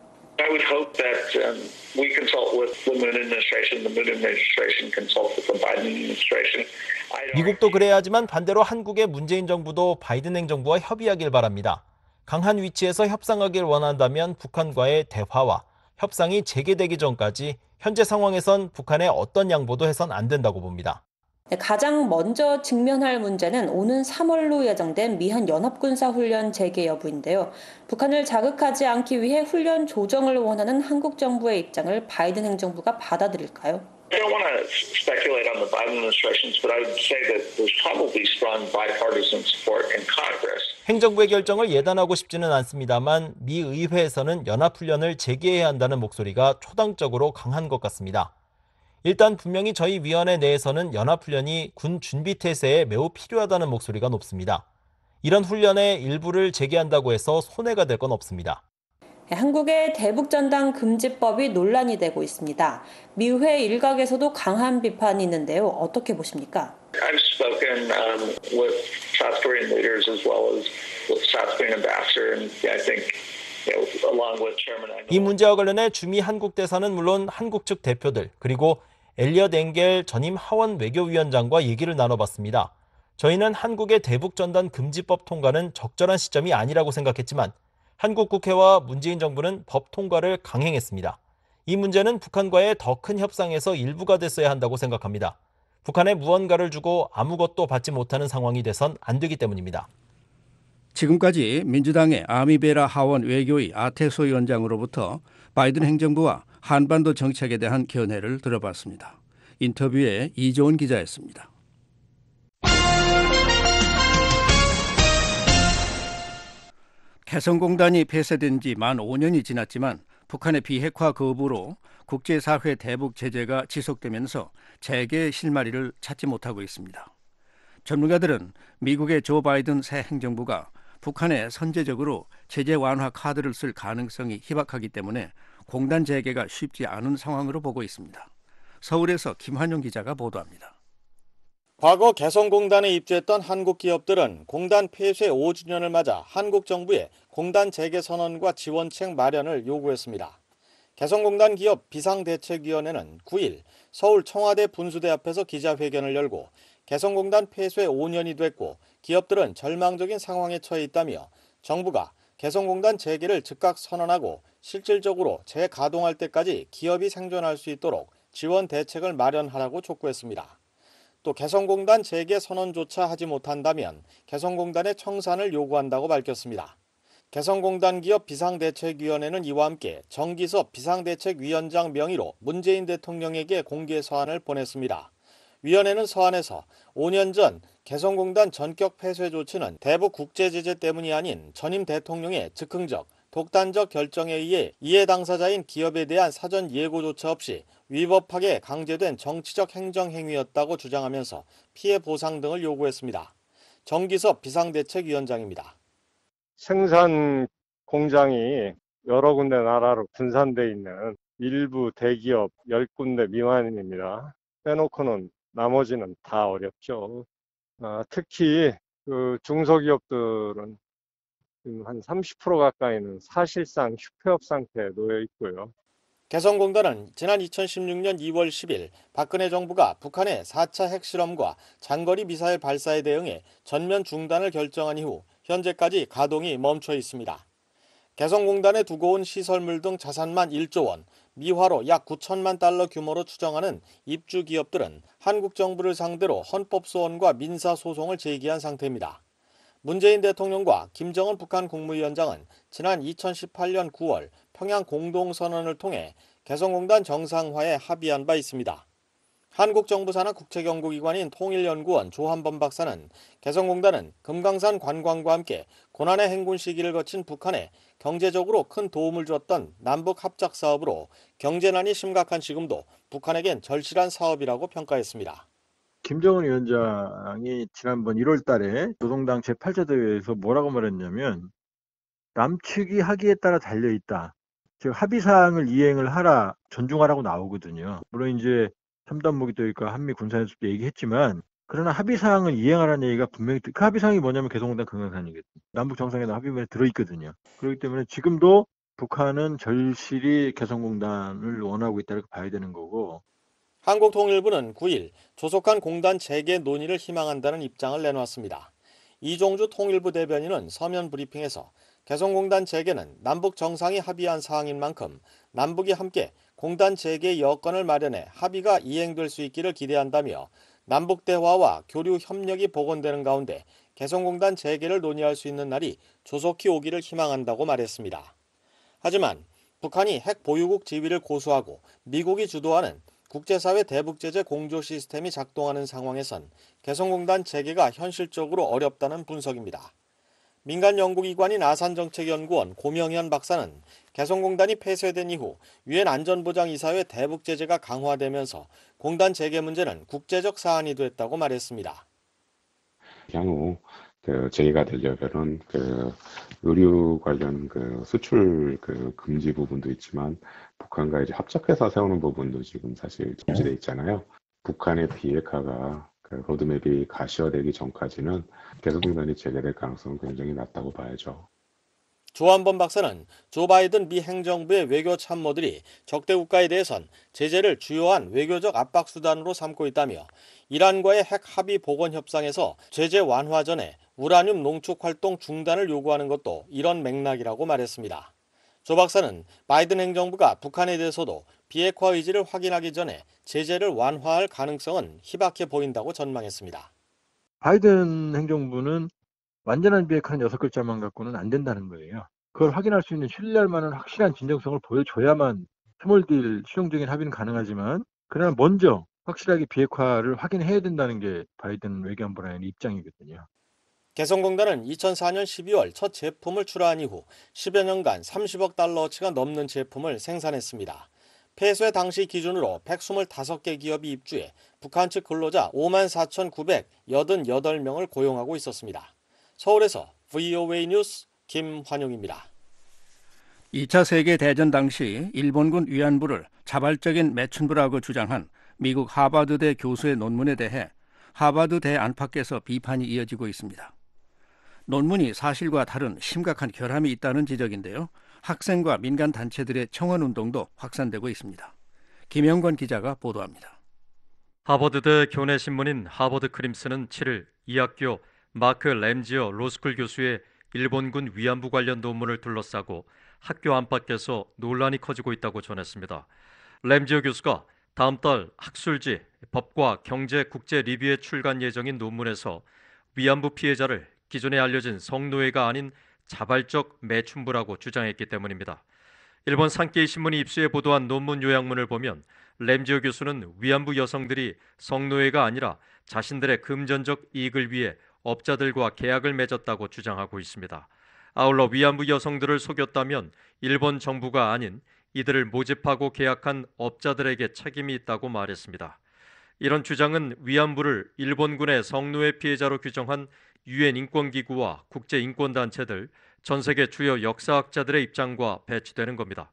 I would hope that we consult with the Moon administration, the Moon administration consults with the Biden administration.
미국도 그래야 하지만 반대로 한국의 문재인 정부도 바이든 행정부와 협의하길 바랍니다. 강한 위치에서 협상하길 원한다면 북한과의 대화와 협상이 재개되기 전까지 현재 상황에선 북한에 어떤 양보도 해선 안 된다고 봅니다.
가장 먼저 직면할 문제는 오는 3월로 예정된 미한 연합군사훈련 재개 여부인데요. 북한을 자극하지 않기 위해 훈련 조정을 원하는 한국 정부의 입장을 바이든 행정부가 받아들일까요?
I don't want to speculate on the Biden administrations, but I would say that there's probably strong bipartisan support in Congress.
행정부의 결정을 예단하고 싶지는 않습니다만 미 의회에서는 연합훈련을 재개해야 한다는 목소리가 초당적으로 강한 것 같습니다. 일단 분명히 저희 위원회 내에서는 연합훈련이 군 준비태세에 매우 필요하다는 목소리가 높습니다. 이런 훈련의 일부를 재개한다고 해서 손해가 될 건 없습니다.
한국의 대북전단 금지법이 논란이 되고 있습니다. 미의회 일각에서도 강한 비판이 있는데요. 어떻게 보십니까?
I've spoken with South Korean leaders as well as with South Korean ambassador, and I think, along with Chairman Engel.
이 문제와 관련해 주미 한국 대사는 물론 한국 측 대표들 그리고 엘리엇 엥겔 전임 하원 외교위원장과 얘기를 나눠봤습니다. 저희는 한국의 대북전단 금지법 통과는 적절한 시점이 아니라고 생각했지만 한국 국회와 문재인 정부는 법 통과를 강행했습니다. 이 문제는 북한과의 더 큰 협상에서 일부가 됐어야 한다고 생각합니다. 북한에 무언가를 주고 아무것도 받지 못하는 상황이 돼선 안 되기 때문입니다.
지금까지 민주당의 아미베라 하원 외교위 아테소 위원장으로부터 바이든 행정부와 한반도 정책에 대한 견해를 들어봤습니다. 인터뷰에 이조은 기자였습니다. 개성공단이 폐쇄된 지 만 5년이 지났지만 북한의 비핵화 거부로 국제사회 대북 제재가 지속되면서 재개의 실마리를 찾지 못하고 있습니다. 전문가들은 미국의 조 바이든 새 행정부가 북한에 선제적으로 제재 완화 카드를 쓸 가능성이 희박하기 때문에 공단 재개가 쉽지 않은 상황으로 보고 있습니다. 서울에서 김환용 기자가 보도합니다.
과거 개성공단에 입주했던 한국 기업들은 공단 폐쇄 5주년을 맞아 한국 정부에 공단 재개 선언과 지원책 마련을 요구했습니다. 개성공단 기업 비상대책위원회는 9일 서울 청와대 분수대 앞에서 기자회견을 열고 개성공단 폐쇄 5년이 됐고 기업들은 절망적인 상황에 처해 있다며 정부가 개성공단 재개를 즉각 선언하고 실질적으로 재가동할 때까지 기업이 생존할 수 있도록 지원 대책을 마련하라고 촉구했습니다. 또 개성공단 재개 선언조차 하지 못한다면 개성공단의 청산을 요구한다고 밝혔습니다. 개성공단 기업 비상대책위원회는 이와 함께 정기섭 비상대책위원장 명의로 문재인 대통령에게 공개 서한을 보냈습니다. 위원회는 서한에서 5년 전 개성공단 전격 폐쇄 조치는 대북 국제제재 때문이 아닌 전임 대통령의 즉흥적, 독단적 결정에 의해 이해 당사자인 기업에 대한 사전 예고조차 없이 위법하게 강제된 정치적 행정행위였다고 주장하면서 피해 보상 등을 요구했습니다. 정기섭 비상대책위원장입니다.
생산 공장이 여러 군데 나라로 분산돼 있는 일부 대기업 10군데 미만입니다. 빼놓고는 나머지는 다 어렵죠. 특히 그 중소기업들은 한 30% 가까이는 사실상 휴폐업 상태에 놓여 있고요.
개성공단은 지난 2016년 2월 10일 박근혜 정부가 북한의 4차 핵실험과 장거리 미사일 발사에 대응해 전면 중단을 결정한 이후 현재까지 가동이 멈춰 있습니다. 개성공단에 두고 온 시설물 등 자산만 1조 원, 미화로 약 9천만 달러 규모로 추정하는 입주 기업들은 한국 정부를 상대로 헌법소원과 민사소송을 제기한 상태입니다. 문재인 대통령과 김정은 북한 국무위원장은 지난 2018년 9월 평양 공동선언을 통해 개성공단 정상화에 합의한 바 있습니다. 한국 정부 산하 국책연구기관인 통일연구원 조한범 박사는 개성공단은 금강산 관광과 함께 고난의 행군 시기를 거친 북한에 경제적으로 큰 도움을 줬던 남북 합작 사업으로 경제난이 심각한 지금도 북한에겐 절실한 사업이라고 평가했습니다.
김정은 위원장이 지난번 1월 달에 노동당 제8차 대회에서 뭐라고 말했냐면 남측이 하기에 따라 달려있다. 즉 합의사항을 이행을 하라, 존중하라고 나오거든요. 물론 이제 3단 무기도입과 한미 군사연습도 얘기했지만 그러나 합의사항을 이행하라는 얘기가 분명히 그 합의사항이 뭐냐면 개성공단 금강산이거든요. 남북 정상회담 합의문에 들어있거든요. 그렇기 때문에 지금도 북한은 절실히 개성공단을 원하고 있다고 봐야 되는 거고.
한국통일부는 9일 조속한 공단 재개 논의를 희망한다는 입장을 내놓았습니다. 이종주 통일부 대변인은 서면 브리핑에서 개성공단 재개는 남북 정상이 합의한 사항인 만큼 남북이 함께 공단 재개 여건을 마련해 합의가 이행될 수 있기를 기대한다며 남북 대화와 교류 협력이 복원되는 가운데 개성공단 재개를 논의할 수 있는 날이 조속히 오기를 희망한다고 말했습니다. 하지만 북한이 핵 보유국 지위를 고수하고 미국이 주도하는 국제사회 대북제재 공조 시스템이 작동하는 상황에선 개성공단 재개가 현실적으로 어렵다는 분석입니다. 민간 연구기관인 아산정책연구원 고명현 박사는 개성공단이 폐쇄된 이후 유엔 안전보장이사회 대북제재가 강화되면서 공단 재개 문제는 국제적 사안이 됐다고 말했습니다.
향후 재개가 되려면은 의류 관련 수출 금지 부분도 있지만 북한과 이제 합작해서 세우는 부분도 지금 사실 금지돼 있잖아요. 북한의 비핵화가 로드맵이 가시화되기 전까지는 개성공단이 재개될 가능성은 굉장히 낮다고 봐야죠.
조한범 박사는 조 바이든 미 행정부의 외교 참모들이 적대 국가에 대해선 제재를 주요한 외교적 압박 수단으로 삼고 있다며 이란과의 핵 합의 복원 협상에서 제재 완화 전에 우라늄 농축 활동 중단을 요구하는 것도 이런 맥락이라고 말했습니다. 조 박사는 바이든 행정부가 북한에 대해서도 비핵화 의지를 확인하기 전에 제재를 완화할 가능성은 희박해 보인다고 전망했습니다.
바이든 행정부는 완전한 비핵화는 6글자만 갖고는 안 된다는 거예요. 그걸 확인할 수 있는 신뢰할 만한 확실한 진정성을 보여줘야만 스몰딜 실용적인 합의는 가능하지만 그러나 먼저 확실하게 비핵화를 확인해야 된다는 게 바이든 외교안보라는 입장이거든요.
개성공단은 2004년 12월 첫 제품을 출하한 이후 10여 년간 30억 달러어치가 넘는 제품을 생산했습니다. 폐쇄 당시 기준으로 125개 기업이 입주해 북한 측 근로자 54,988명을 고용하고 있었습니다. 서울에서 VOA 뉴스 김환용입니다.
2차 세계대전 당시 일본군 위안부를 자발적인 매춘부라고 주장한 미국 하버드대 교수의 논문에 대해 하버드대 안팎에서 비판이 이어지고 있습니다. 논문이 사실과 다른 심각한 결함이 있다는 지적인데요. 학생과 민간 단체들의 청원 운동도 확산되고 있습니다. 김영권 기자가 보도합니다.
하버드대 교내신문인 하버드 크림슨은 7일 이 학교 마크 램지어 로스쿨 교수의 일본군 위안부 관련 논문을 둘러싸고 학교 안팎에서 논란이 커지고 있다고 전했습니다. 램지어 교수가 다음 달 학술지 법과 경제 국제 리뷰에 출간 예정인 논문에서 위안부 피해자를 기존에 알려진 성노예가 아닌 자발적 매춘부라고 주장했기 때문입니다. 일본 산케이 신문이 입수해 보도한 논문 요약문을 보면 램지어 교수는 위안부 여성들이 성노예가 아니라 자신들의 금전적 이익을 위해 업자들과 계약을 맺었다고 주장하고 있습니다. 아울러 위안부 여성들을 속였다면 일본 정부가 아닌 이들을 모집하고 계약한 업자들에게 책임이 있다고 말했습니다. 이런 주장은 위안부를 일본군의 성노예 피해자로 규정한 유엔 인권기구와 국제인권단체들, 전 세계 주요 역사학자들의 입장과 배치되는 겁니다.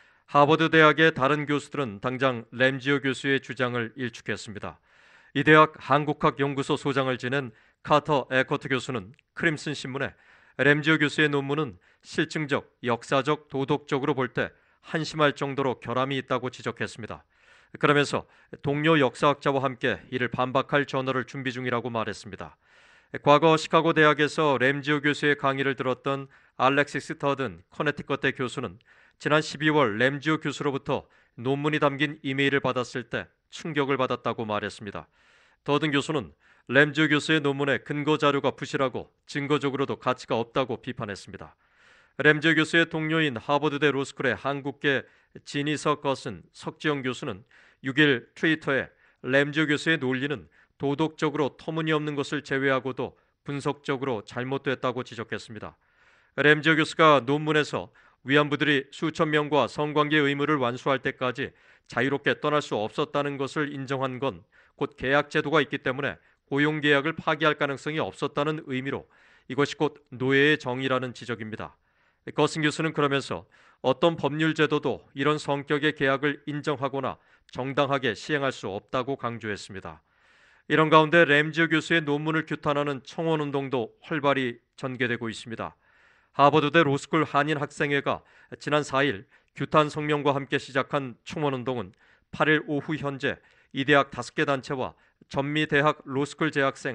하버드 대학의 다른 교수들은 당장 램지어 교수의 주장을 일축했습니다. 이 대학 한국학연구소 소장을 지낸 카터 에커트 교수는 크림슨 신문에 램지어 교수의 논문은 실증적, 역사적, 도덕적으로 볼 때 한심할 정도로 결함이 있다고 지적했습니다. 그러면서 동료 역사학자와 함께 이를 반박할 저널을 준비 중이라고 말했습니다. 과거 시카고 대학에서 램지어 교수의 강의를 들었던 알렉시스 터든 커네티컷대 교수는 지난 12월 램지어 교수로부터 논문이 담긴 이메일을 받았을 때 충격을 받았다고 말했습니다. 터든 교수는 램지어 교수의 논문에 근거 자료가 부실하고 증거적으로도 가치가 없다고 비판했습니다. 램지어 교수의 동료인 하버드대 로스쿨의 한국계 지니서 것은 석지영 교수는 6일 트위터에 램지어 교수의 논리는 도덕적으로 터무니없는 것을 제외하고도 분석적으로 잘못됐다고 지적했습니다. 램지어 교수가 논문에서 위안부들이 수천 명과 성관계 의무를 완수할 때까지 자유롭게 떠날 수 없었다는 것을 인정한 건 곧 계약 제도가 있기 때문에 고용계약을 파기할 가능성이 없었다는 의미로 이것이 곧 노예의 정의라는 지적입니다. 거슨 교수는 그러면서 어떤 법률 제도도 이런 성격의 계약을 인정하거나 정당하게 시행할 수 없다고 강조했습니다. 이런 가운데 램지어 교수의 논문을 규탄하는 청원운동도 활발히 전개되고 있습니다. 하버드대 로스쿨 한인 학생회가 지난 4일 규탄 성명과 함께 시작한 청원운동은 8일 오후 현재 이 대학 5개 단체와 전미대학 로스쿨 재학생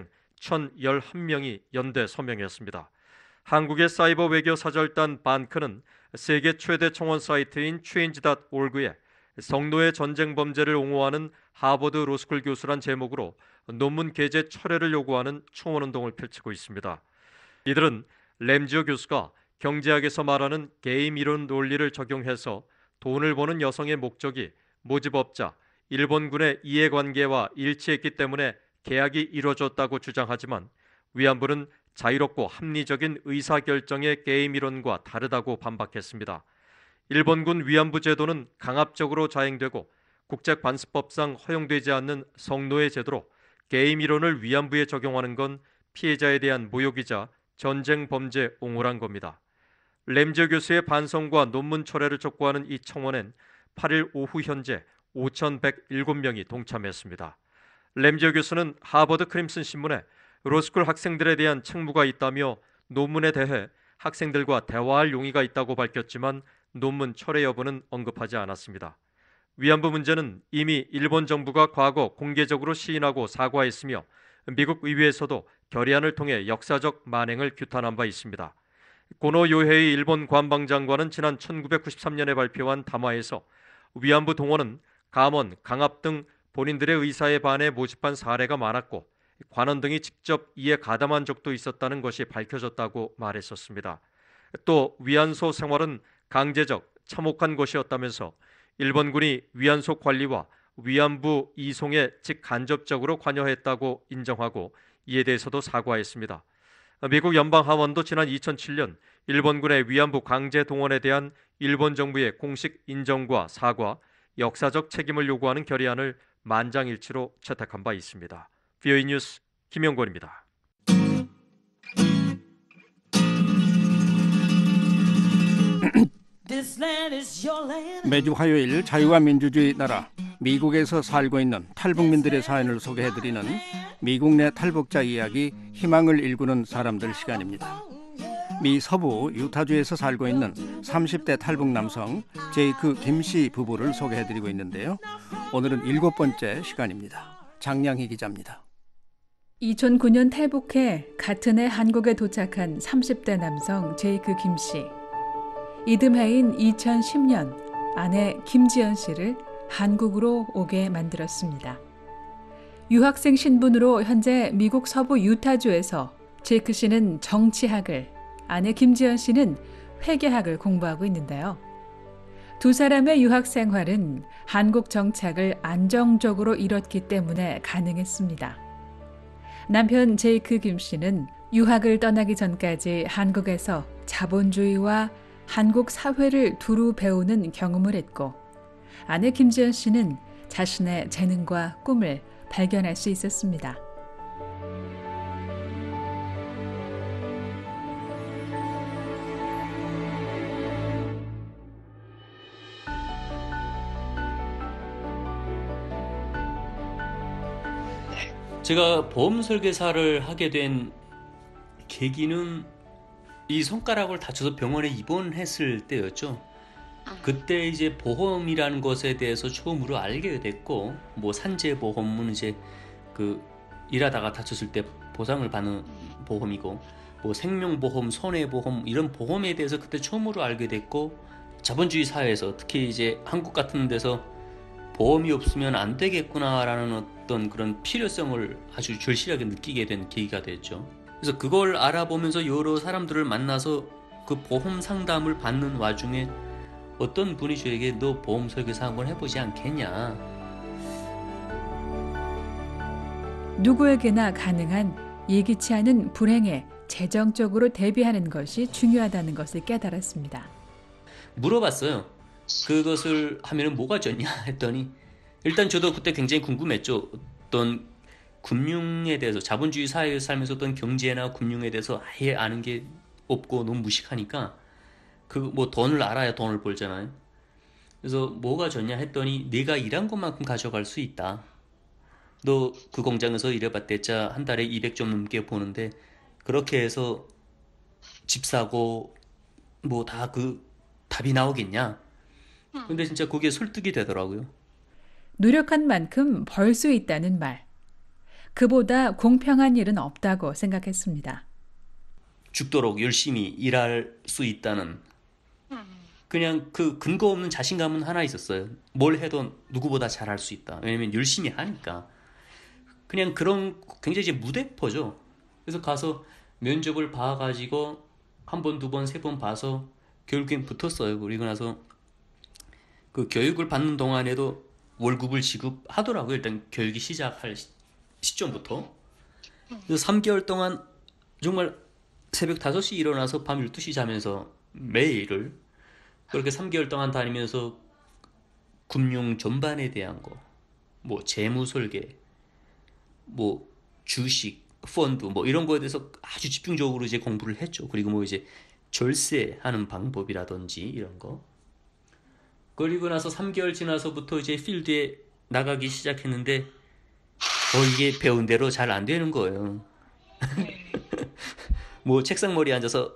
1,011명이 연대 서명했습니다. 한국의 사이버 외교 사절단 반크는 세계 최대 청원 사이트인 change.org에 성노예 전쟁 범죄를 옹호하는 하버드 로스쿨 교수란 제목으로 논문 게재 철회를 요구하는 청원운동을 펼치고 있습니다. 이들은 램지어 교수가 경제학에서 말하는 게임 이론 논리를 적용해서 돈을 버는 여성의 목적이 모집업자, 일본군의 이해관계와 일치했기 때문에 계약이 이루어졌다고 주장하지만 위안부는 자유롭고 합리적인 의사결정의 게임 이론과 다르다고 반박했습니다. 일본군 위안부 제도는 강압적으로 자행되고 국제관습법상 허용되지 않는 성노예 제도로 게임 이론을 위안부에 적용하는 건 피해자에 대한 모욕이자 전쟁 범죄 옹호란 겁니다. 램지어 교수의 반성과 논문 철회를 촉구하는 이 청원엔 8일 오후 현재 5,107명이 동참했습니다. 램지어 교수는 하버드 크림슨 신문에 로스쿨 학생들에 대한 책무가 있다며 논문에 대해 학생들과 대화할 용의가 있다고 밝혔지만 논문 철회 여부는 언급하지 않았습니다. 위안부 문제는 이미 일본 정부가 과거 공개적으로 시인하고 사과했으며 미국 의회에서도 결의안을 통해 역사적 만행을 규탄한 바 있습니다. 고노 요헤이 일본 관방장관은 지난 1993년에 발표한 담화에서 위안부 동원은 감원, 강압 등 본인들의 의사에 반해 모집한 사례가 많았고 관원 등이 직접 이에 가담한 적도 있었다는 것이 밝혀졌다고 말했었습니다. 또 위안소 생활은 강제적, 참혹한 것이었다면서 일본군이 위안소 관리와 위안부 이송에 직간접적으로 관여했다고 인정하고 이에 대해서도 사과했습니다. 미국 연방하원도 지난 2007년 일본군의 위안부 강제 동원에 대한 일본 정부의 공식 인정과 사과, 역사적 책임을 요구하는 결의안을 만장일치로 채택한 바 있습니다. VOA 뉴스 김영권입니다.
매주 화요일 자유와 민주주의 나라 미국에서 살고 있는 탈북민들의 사연을 소개해드리는 미국 내 탈북자 이야기, 희망을 일구는 사람들 시간입니다. 미 서부 유타주에서 살고 있는 30대 탈북 남성 제이크 김씨 부부를 소개해드리고 있는데요. 오늘은 7번째 시간입니다. 장량희 기자입니다.
2009년 탈북해 같은 해 한국에 도착한 30대 남성 제이크 김씨. 이듬해인 2010년 아내 김지연 씨를 한국으로 오게 만들었습니다. 유학생 신분으로 현재 미국 서부 유타주에서 제이크 씨는 정치학을, 아내 김지연 씨는 회계학을 공부하고 있는데요. 두 사람의 유학 생활은 한국 정착을 안정적으로 이뤘기 때문에 가능했습니다. 남편 제이크 김 씨는 유학을 떠나기 전까지 한국에서 자본주의와 한국 사회를 두루 배우는 경험을 했고, 아내 김지연 씨는 자신의 재능과 꿈을 발견할 수 있었습니다.
제가 보험 설계사를 하게 된 계기는 이 손가락을 다쳐서 병원에 입원했을 때였죠. 그때 이제 보험이라는 것에 대해서 처음으로 알게 됐고, 뭐 산재보험은 이제 그 일하다가 다쳤을 때 보상을 받는 보험이고, 뭐 생명보험, 손해보험 이런 보험에 대해서 그때 처음으로 알게 됐고, 자본주의 사회에서 특히 이제 한국 같은 데서 보험이 없으면 안 되겠구나라는 어떤 그런 필요성을 아주 절실하게 느끼게 된 계기가 됐죠. 그래서 그걸 알아보면서 여러 사람들을 만나서 그 보험 상담을 받는 와중에 어떤 분이 저에게 너 보험 설계사 한번 해보지 않겠냐.
누구에게나 가능한 예기치 않은 불행에 재정적으로 대비하는 것이 중요하다는 것을 깨달았습니다.
물어봤어요. 그것을 하면 뭐가 좋냐 했더니, 일단 저도 그때 굉장히 궁금했죠. 어떤 금융에 대해서, 자본주의 사회에서 살면서 어떤 경제나 금융에 대해서 아예 아는 게 없고 너무 무식하니까 그 뭐 돈을 알아야 돈을 벌잖아요. 그래서 뭐가 좋냐 했더니, 네가 일한 것만큼 가져갈 수 있다. 너 그 공장에서 일해봤댔자 한 달에 200 좀 넘게 버는데 그렇게 해서 집 사고 뭐 다 그 답이 나오겠냐. 근데 진짜 그게 설득이 되더라고요.
노력한 만큼 벌 수 있다는 말. 그보다 공평한 일은 없다고 생각했습니다.
죽도록 열심히 일할 수 있다는 그냥 그 근거 없는 자신감은 하나 있었어요. 뭘 해도 누구보다 잘할 수 있다. 왜냐면 열심히 하니까. 그냥 그런 굉장히 이제 무대포죠. 그래서 가서 면접을 봐가지고 한 번, 두 번, 세 번 봐서 결국엔 붙었어요. 그리고 나서 그 교육을 받는 동안에도 월급을 지급하더라고요. 일단 교육이 시작할 시점부터. 그래서 3개월 동안 정말 새벽 5시 일어나서 밤 12시 자면서 매일을 그렇게 3개월 동안 다니면서 금융 전반에 대한 거, 뭐 재무 설계, 뭐 주식, 펀드 뭐 이런 거에 대해서 아주 집중적으로 이제 공부를 했죠. 그리고 뭐 이제 절세하는 방법이라든지 이런 거. 그리고 나서 3개월 지나서부터 이제 필드에 나가기 시작했는데 이게 배운 대로 잘 안 되는 거예요. 뭐 책상 머리에 앉아서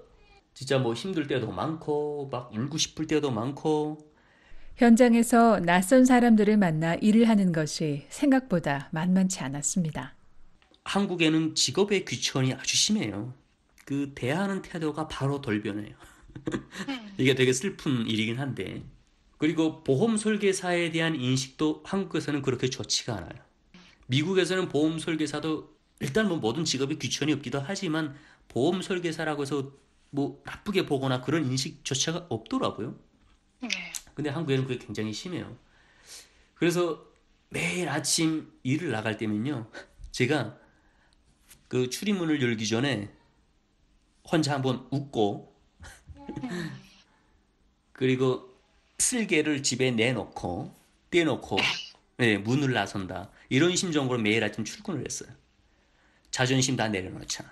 진짜 뭐 힘들 때도 많고 막 울고 싶을 때도 많고.
현장에서 낯선 사람들을 만나 일을 하는 것이 생각보다 만만치 않았습니다.
한국에는 직업의 귀천이 아주 심해요. 그 대하는 태도가 바로 돌변해요. 이게 되게 슬픈 일이긴 한데. 그리고 보험 설계사에 대한 인식도 한국에서는 그렇게 좋지가 않아요. 미국에서는 보험 설계사도 일단 뭐 모든 직업에 귀천이 없기도 하지만 보험 설계사라고 해서 뭐 나쁘게 보거나 그런 인식조차가 없더라고요. 근데 한국에는 그게 굉장히 심해요. 그래서 매일 아침 일을 나갈 때면요, 제가 그 출입문을 열기 전에 혼자 한번 웃고 그리고 쓸개를 집에 내놓고 떼놓고 네, 문을 나선다. 이런 심정으로 매일 아침 출근을 했어요. 자존심 다 내려놓자.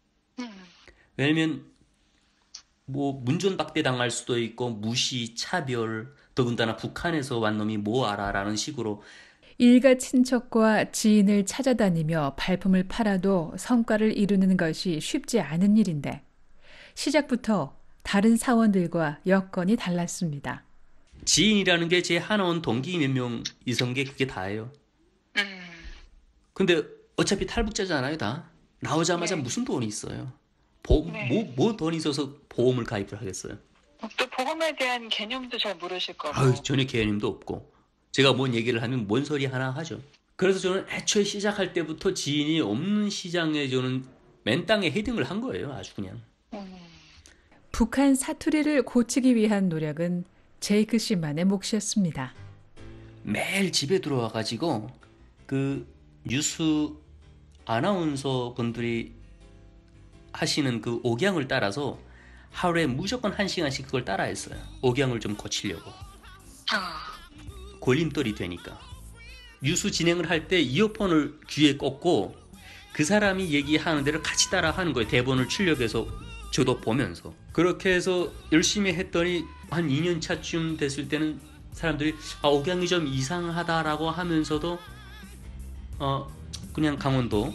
왜냐면 뭐 문전박대 당할 수도 있고 무시, 차별, 더군다나 북한에서 완 놈이 뭐 알아라는 식으로
일가 친척과 지인을 찾아다니며 발품을 팔아도 성과를 이루는 것이 쉽지 않은 일인데 시작부터 다른 사원들과 여건이 달랐습니다.
지인이라는 게 제 하나원 동기 몇 명 이선 게 그게 다예요. 근데 어차피 탈북자잖아요, 다. 나오자마자 무슨 돈이 있어요. 뭐 돈이 있어서 보험을 가입을 하겠어요.
또 보험에 대한 개념도 잘 모르실 거고.
전혀 개념도 없고. 제가 뭔 얘기를 하면 뭔 소리 하나 하죠. 그래서 저는 애초에 시작할 때부터 지인이 없는 시장에 저는 맨 땅에 헤딩을 한 거예요. 아주 그냥.
북한 사투리를 고치기 위한 노력은 제이크 씨만의 몫이었습니다.
매일 집에 들어와가지고 그 뉴스 아나운서 분들이 하시는 그 억양을 따라서 하루에 무조건 1시간씩 그걸 따라 했어요. 억양을 좀 고치려고. 걸림돌이 되니까. 뉴스 진행을 할 때 이어폰을 귀에 꽂고 그 사람이 얘기하는 대로 같이 따라 하는 거예요. 대본을 출력해서 저도 보면서. 그렇게 해서 열심히 했더니 한 2년 차쯤 됐을 때는 사람들이 억양이 좀 이상하다라고 하면서도 그냥 강원도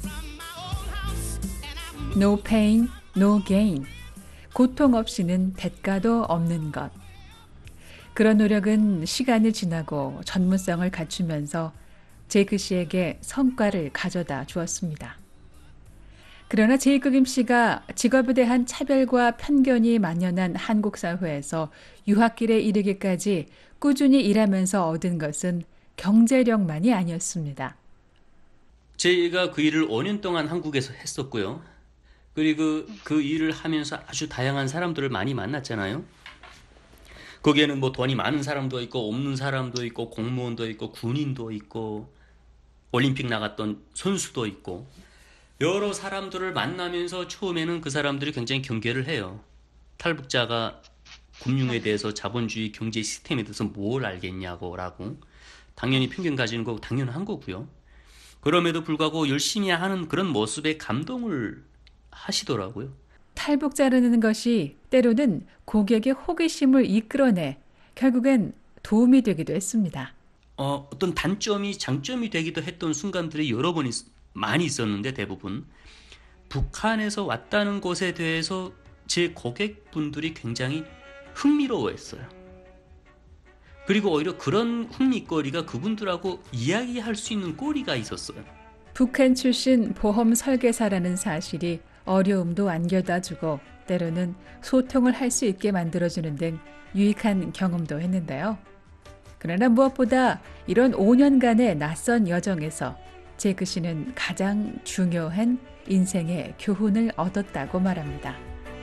No pain, no gain. 고통 없이는 대가도 없는 것. 그런 노력은 시간이 지나고 전문성을 갖추면서 제이크 씨에게 성과를 가져다 주었습니다. 그러나 제이크 김 씨가 직업에 대한 차별과 편견이 만연한 한국 사회에서 유학길에 이르기까지 꾸준히 일하면서 얻은 것은 경제력만이 아니었습니다.
제가 그 일을 5년 동안 한국에서 했었고요. 그리고 그 일을 하면서 아주 다양한 사람들을 많이 만났잖아요. 거기에는 뭐 돈이 많은 사람도 있고 없는 사람도 있고 공무원도 있고 군인도 있고 올림픽 나갔던 선수도 있고 여러 사람들을 만나면서 처음에는 그 사람들이 굉장히 경계를 해요. 탈북자가 금융에 대해서 자본주의 경제 시스템에 대해서 뭘 알겠냐고 라고. 당연히 편견 가지는 거 당연한 거고요. 그럼에도 불구하고 열심히 하는 그런 모습에 감동을 하시더라고요.
탈북자라는 것이 때로는 고객의 호기심을 이끌어내 결국엔 도움이 되기도 했습니다.
어떤 단점이 장점이 되기도 했던 순간들이 여러 번 많이 있었는데 대부분 북한에서 왔다는 것에 대해서 제 고객분들이 굉장히 흥미로워했어요. 그리고 오히려 그런 흥미거리가 그분들하고 이야기할 수 있는 거리가 있었어요.
북한 출신 보험 설계사라는 사실이 어려움도 안겨다주고 때로는 소통을 할 수 있게 만들어주는 등 유익한 경험도 했는데요. 그러나 무엇보다 이런 5년간의 낯선 여정에서 제이크 씨는 가장 중요한 인생의 교훈을 얻었다고 말합니다.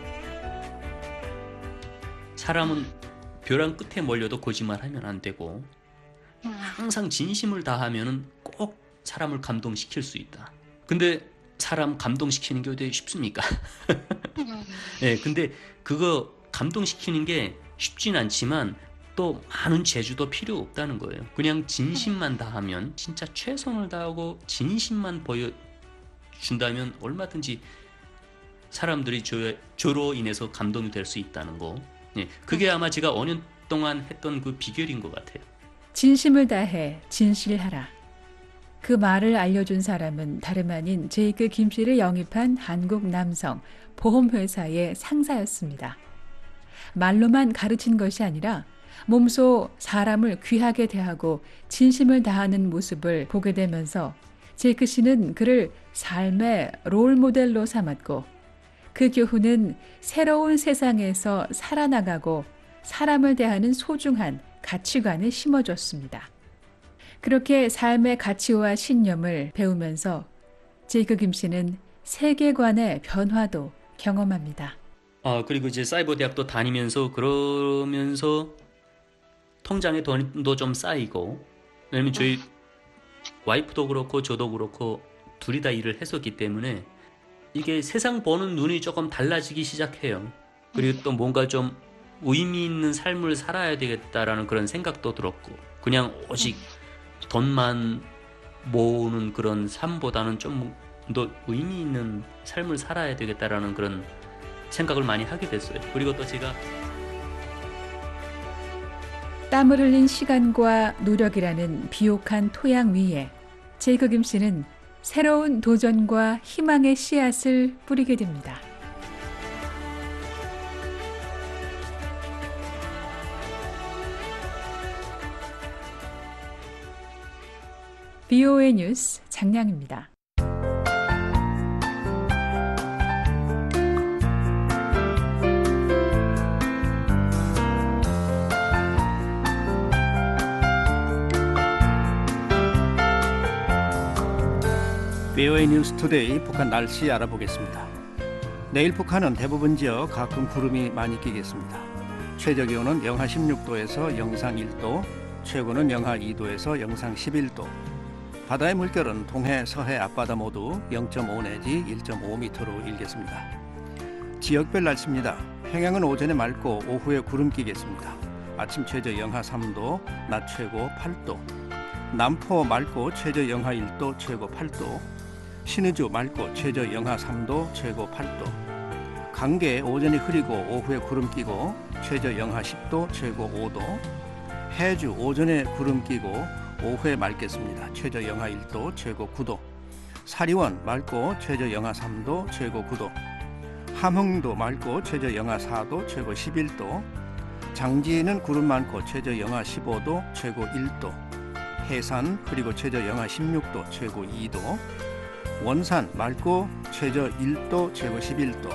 사람은 벼랑 끝에 몰려도 거짓말하면 안 되고 항상 진심을 다하면 꼭 사람을 감동시킬 수 있다. 근데 사람 감동시키는 게 어디 쉽습니까? 네, 근데 그거 감동시키는 게 쉽진 않지만 또 많은 재주도 필요 없다는 거예요. 그냥 진심만 다하면 진짜 최선을 다하고 진심만 보여준다면 얼마든지 사람들이 저로 인해서 감동이 될 수 있다는 거. 네, 그게 아마 제가 5년 동안 했던 그 비결인 것 같아요.
진심을 다해 진실하라. 그 말을 알려준 사람은 다름 아닌 제이크 김 씨를 영입한 한국 남성 보험회사의 상사였습니다. 말로만 가르친 것이 아니라 몸소 사람을 귀하게 대하고 진심을 다하는 모습을 보게 되면서 제이크 씨는 그를 삶의 롤 모델로 삼았고 그 교훈은 새로운 세상에서 살아나가고 사람을 대하는 소중한 가치관을 심어줬습니다. 그렇게 삶의 가치와 신념을 배우면서 제이크 김 씨는 세계관의 변화도 경험합니다.
그리고 이제 사이버 대학도 다니면서 그러면서 통장에 돈도 좀 쌓이고, 왜냐면 저희 와이프도 그렇고 저도 그렇고 둘이 다 일을 했었기 때문에 이게 세상 보는 눈이 조금 달라지기 시작해요. 그리고 또 뭔가 좀 의미 있는 삶을 살아야 되겠다라는 그런 생각도 들었고, 그냥 오직 돈만 모으는 그런 삶보다는 좀 더 의미 있는 삶을 살아야 되겠다라는 그런 생각을 많이 하게 됐어요. 그리고 또 제가
땀을 흘린 시간과 노력이라는 비옥한 토양 위에 제이크 김 씨는 새로운 도전과 희망의 씨앗을 뿌리게 됩니다. BOA 뉴스 장량입니다.
BOA 뉴스 투데이 북한 날씨 알아보겠습니다. 내일 북한은 대부분 지역 가끔 구름이 많이 끼겠습니다. 최저 기온은 영하 16도에서 영상 1도, 최고는 영하 2도에서 영상 11도. 바다의 물결은 동해, 서해 앞바다 모두 0.5 내지 1.5m로 일겠습니다. 지역별 날씨입니다. 평양은 오전에 맑고 오후에 구름 끼겠습니다. 아침 최저 영하 3도, 낮 최고 8도. 남포 맑고 최저 영하 1도, 최고 8도. 신의주 맑고 최저 영하 3도, 최고 8도. 강계 오전에 흐리고 오후에 구름 끼고 최저 영하 10도, 최고 5도. 해주 오전에 구름 끼고 오후에 맑겠습니다. 최저 영하 1도, 최고 9도. 사리원 맑고 최저 영하 3도, 최고 9도. 함흥도 맑고 최저 영하 4도, 최고 11도. 장지는 구름 많고 최저 영하 15도, 최고 1도. 해산 그리고 최저 영하 16도, 최고 2도. 원산 맑고 최저 1도, 최고 11도.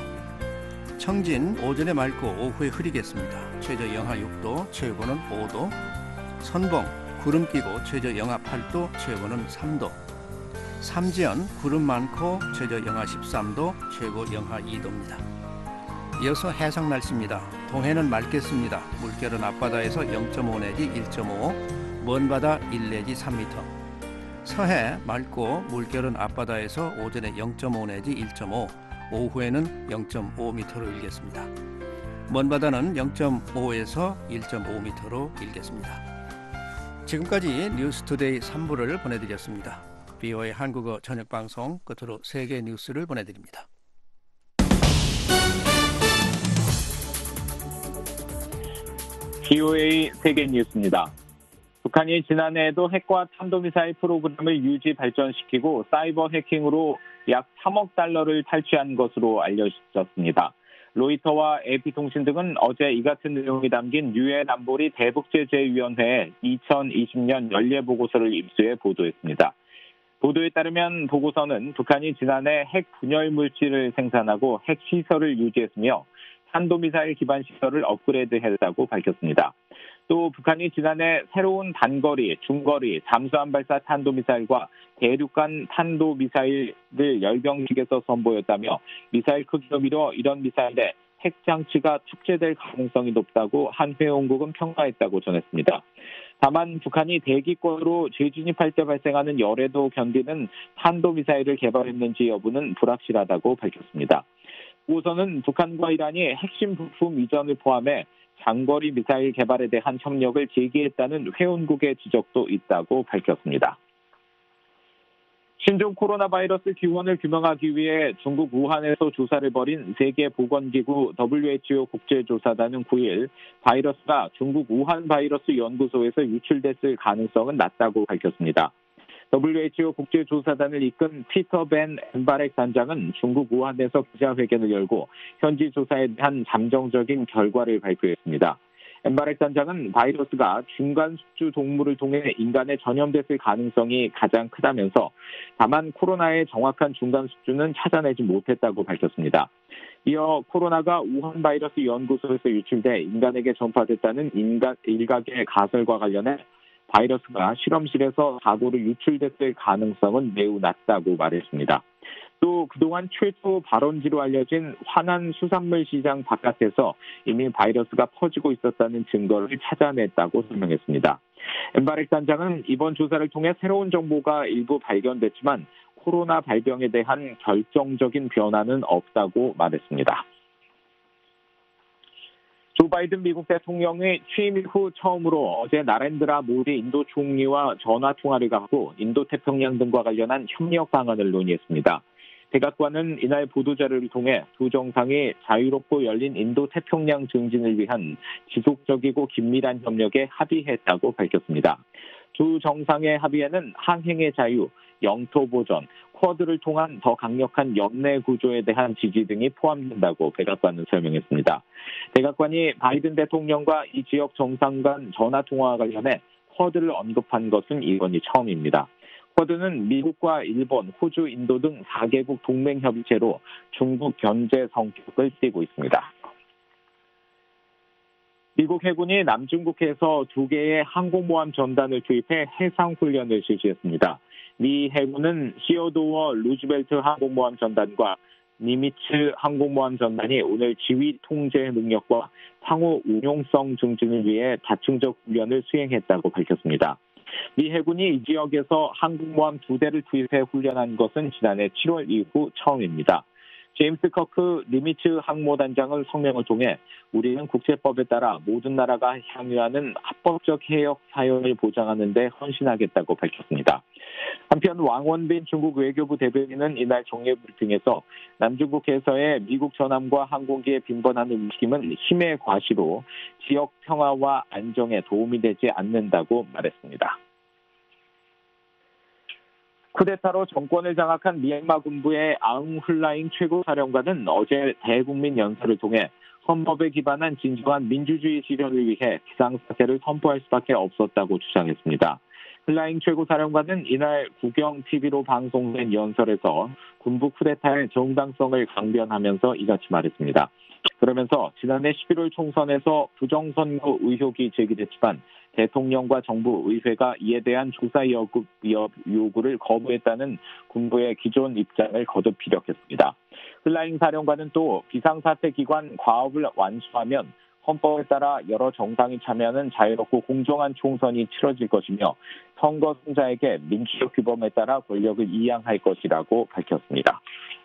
청진 오전에 맑고 오후에 흐리겠습니다. 최저 영하 6도, 최고는 5도. 선봉 구름 끼고 최저 영하 8도, 최고는 3도. 삼지연 구름 많고 최저 영하 13도, 최고 영하 2도입니다. 이어서 해상 날씨입니다. 동해는 맑겠습니다. 물결은 앞바다에서 0.5 내지 1.5, 먼바다 1 내지 3m. 서해 맑고 물결은 앞바다에서 오전에 0.5 내지 1.5, 오후에는 0.5m로 일겠습니다. 먼바다는 0.5에서 1.5m로 일겠습니다. 지금까지 뉴스투데이 3부를 보내드렸습니다. BOA 한국어 저녁방송 끝으로 세계 뉴스를 보내드립니다.
BOA 세계 뉴스입니다. 북한이 지난해에도 핵과 탄도미사일 프로그램을 유지 발전시키고 사이버 해킹으로 약 3억 달러를 탈취한 것으로 알려졌습니다. 로이터와 AP통신 등은 어제 이 같은 내용이 담긴 유엔 안보리 대북제재위원회의 2020년 연례보고서를 입수해 보도했습니다. 보도에 따르면 보고서는 북한이 지난해 핵 분열 물질을 생산하고 핵 시설을 유지했으며 탄도미사일 기반 시설을 업그레이드했다고 밝혔습니다. 또 북한이 지난해 새로운 단거리, 중거리, 잠수함 발사 탄도미사일과 대륙간 탄도미사일을 열병식에서 선보였다며 미사일 크기로 미뤄 이런 미사일에 핵 장치가 탑재될 가능성이 높다고 한 회원국은 평가했다고 전했습니다. 다만 북한이 대기권으로 재진입할 때 발생하는 열에도 견디는 탄도미사일을 개발했는지 여부는 불확실하다고 밝혔습니다. 보고서는 북한과 이란이 핵심 부품 이전을 포함해 장거리 미사일 개발에 대한 협력을 제기했다는 회원국의 지적도 있다고 밝혔습니다. 신종 코로나 바이러스 기원을 규명하기 위해 중국 우한에서 조사를 벌인 세계보건기구 WHO 국제조사단은 9일 바이러스가 중국 우한 바이러스 연구소에서 유출됐을 가능성은 낮다고 밝혔습니다. WHO 국제조사단을 이끈 피터 벤 엠바렉 단장은 중국 우한에서 기자회견을 열고 현지 조사에 대한 잠정적인 결과를 발표했습니다. 엠바렉 단장은 바이러스가 중간 숙주 동물을 통해 인간에 전염됐을 가능성이 가장 크다면서 다만 코로나의 정확한 중간 숙주는 찾아내지 못했다고 밝혔습니다. 이어 코로나가 우한 바이러스 연구소에서 유출돼 인간에게 전파됐다는 일각의 가설과 관련해 바이러스가 실험실에서 사고로 유출됐을 가능성은 매우 낮다고 말했습니다. 또 그동안 최초 발원지로 알려진 화난 수산물 시장 바깥에서 이미 바이러스가 퍼지고 있었다는 증거를 찾아냈다고 설명했습니다. 엠바렉 단장은 이번 조사를 통해 새로운 정보가 일부 발견됐지만 코로나 발병에 대한 결정적인 변화는 없다고 말했습니다. 조 바이든 미국 대통령의 취임 이후 처음으로 어제 나렌드라 모디 인도 총리와 전화 통화를 갖고 인도 태평양 등과 관련한 협력 방안을 논의했습니다. 백악관은 이날 보도자료를 통해 두 정상이 자유롭고 열린 인도 태평양 증진을 위한 지속적이고 긴밀한 협력에 합의했다고 밝혔습니다. 두 정상의 합의에는 항행의 자유, 영토 보전, 쿼드를 통한 더 강력한 연내 구조에 대한 지지 등이 포함된다고 백악관은 설명했습니다. 백악관이 바이든 대통령과 이 지역 정상 간 전화통화와 관련해 쿼드를 언급한 것은 이번이 처음입니다. 쿼드는 미국과 일본, 호주, 인도 등 4개국 동맹협의체로 중국 견제 성격을 띠고 있습니다. 미국 해군이 남중국해에서 2개의 항공모함 전단을 투입해 해상훈련을 실시했습니다. 미 해군은 시어도어 루즈벨트 항공모함 전단과 니미츠 항공모함 전단이 오늘 지휘 통제 능력과 상호 운용성 증진을 위해 다층적 훈련을 수행했다고 밝혔습니다. 미 해군이 이 지역에서 항공모함 2대를 투입해 훈련한 것은 지난해 7월 이후 처음입니다. 제임스 커크 니미츠 항모단장은 성명을 통해 우리는 국제법에 따라 모든 나라가 향유하는 합법적 해역 사용을 보장하는 데 헌신하겠다고 밝혔습니다. 한편 왕원빈 중국 외교부 대변인은 이날 정례 브리핑에서 남중국해에서의 미국 전함과 항공기의 빈번한 움직임은 힘의 과시로 지역 평화와 안정에 도움이 되지 않는다고 말했습니다. 쿠데타로 정권을 장악한 미얀마 군부의 아웅 훌라잉 최고사령관은 어제 대국민 연설을 통해 헌법에 기반한 진정한 민주주의 실현을 위해 비상사태를 선포할 수밖에 없었다고 주장했습니다. 훌라잉 최고사령관은 이날 국영 TV로 방송된 연설에서 군부 쿠데타의 정당성을 강변하면서 이같이 말했습니다. 그러면서 지난해 11월 총선에서 부정선거 의혹이 제기됐지만 대통령과 정부, 의회가 이에 대한 조사 요구를 거부했다는 군부의 기존 입장을 거듭 피력했습니다. 훌라잉 사령관은 또 비상사태 기관 과업을 완수하면 헌법에 따라 여러 정당이 참여하는 자유롭고 공정한 총선이 치러질 것이며 선거 승자에게 민주적 규범에 따라 권력을 이양할 것이라고 밝혔습니다.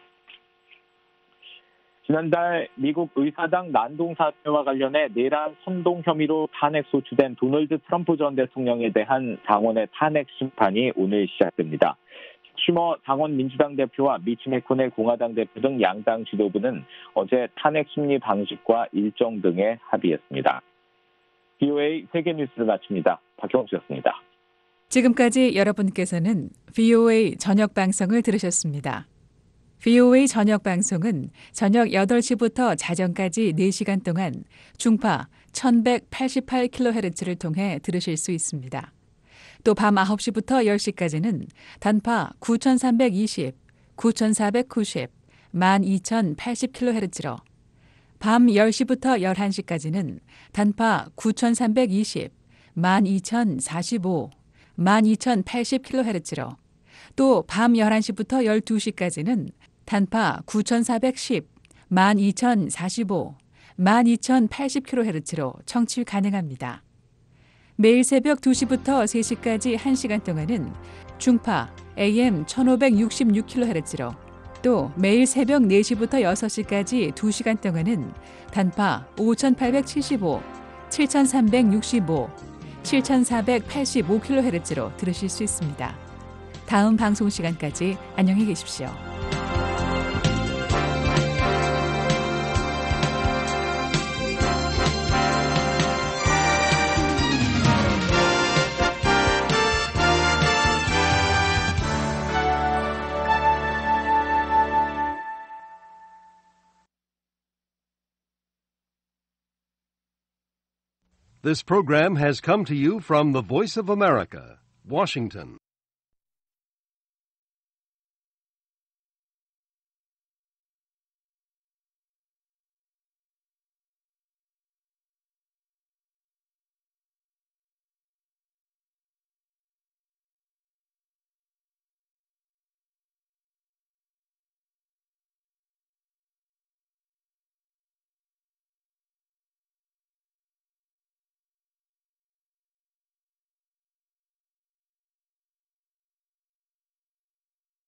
지난달 미국 의사당 난동 사태와 관련해 내란 선동 혐의로 탄핵 소추된 도널드 트럼프 전 대통령에 대한 당원의 탄핵 심판이 오늘 시작됩니다. 슈머 당원 민주당 대표와 미치 맥코넬 공화당 대표 등 양당 지도부는 어제 탄핵 심리 방식과 일정 등에 합의했습니다. VOA 세계뉴스를 마칩니다. 박형수였습니다.
지금까지 여러분께서는 VOA 저녁 방송을 들으셨습니다. VOA 저녁 방송은 저녁 8시부터 자정까지 4시간 동안 중파 1188kHz를 통해 들으실 수 있습니다. 또 밤 9시부터 10시까지는 단파 9320, 9490, 12080kHz로 밤 10시부터 11시까지는 단파 9320, 12045, 12080kHz로 또 밤 11시부터 12시까지는 단파 9410, 12045, 12080kHz로 청취 가능합니다. 매일 새벽 2시부터 3시까지 1시간 동안은 중파 AM 1566kHz로 또 매일 새벽 4시부터 6시까지 2시간 동안은 단파 5875, 7365, 7485kHz로 들으실 수 있습니다. 다음 방송 시간까지 안녕히 계십시오.
This program has come to you from the Voice of America, Washington.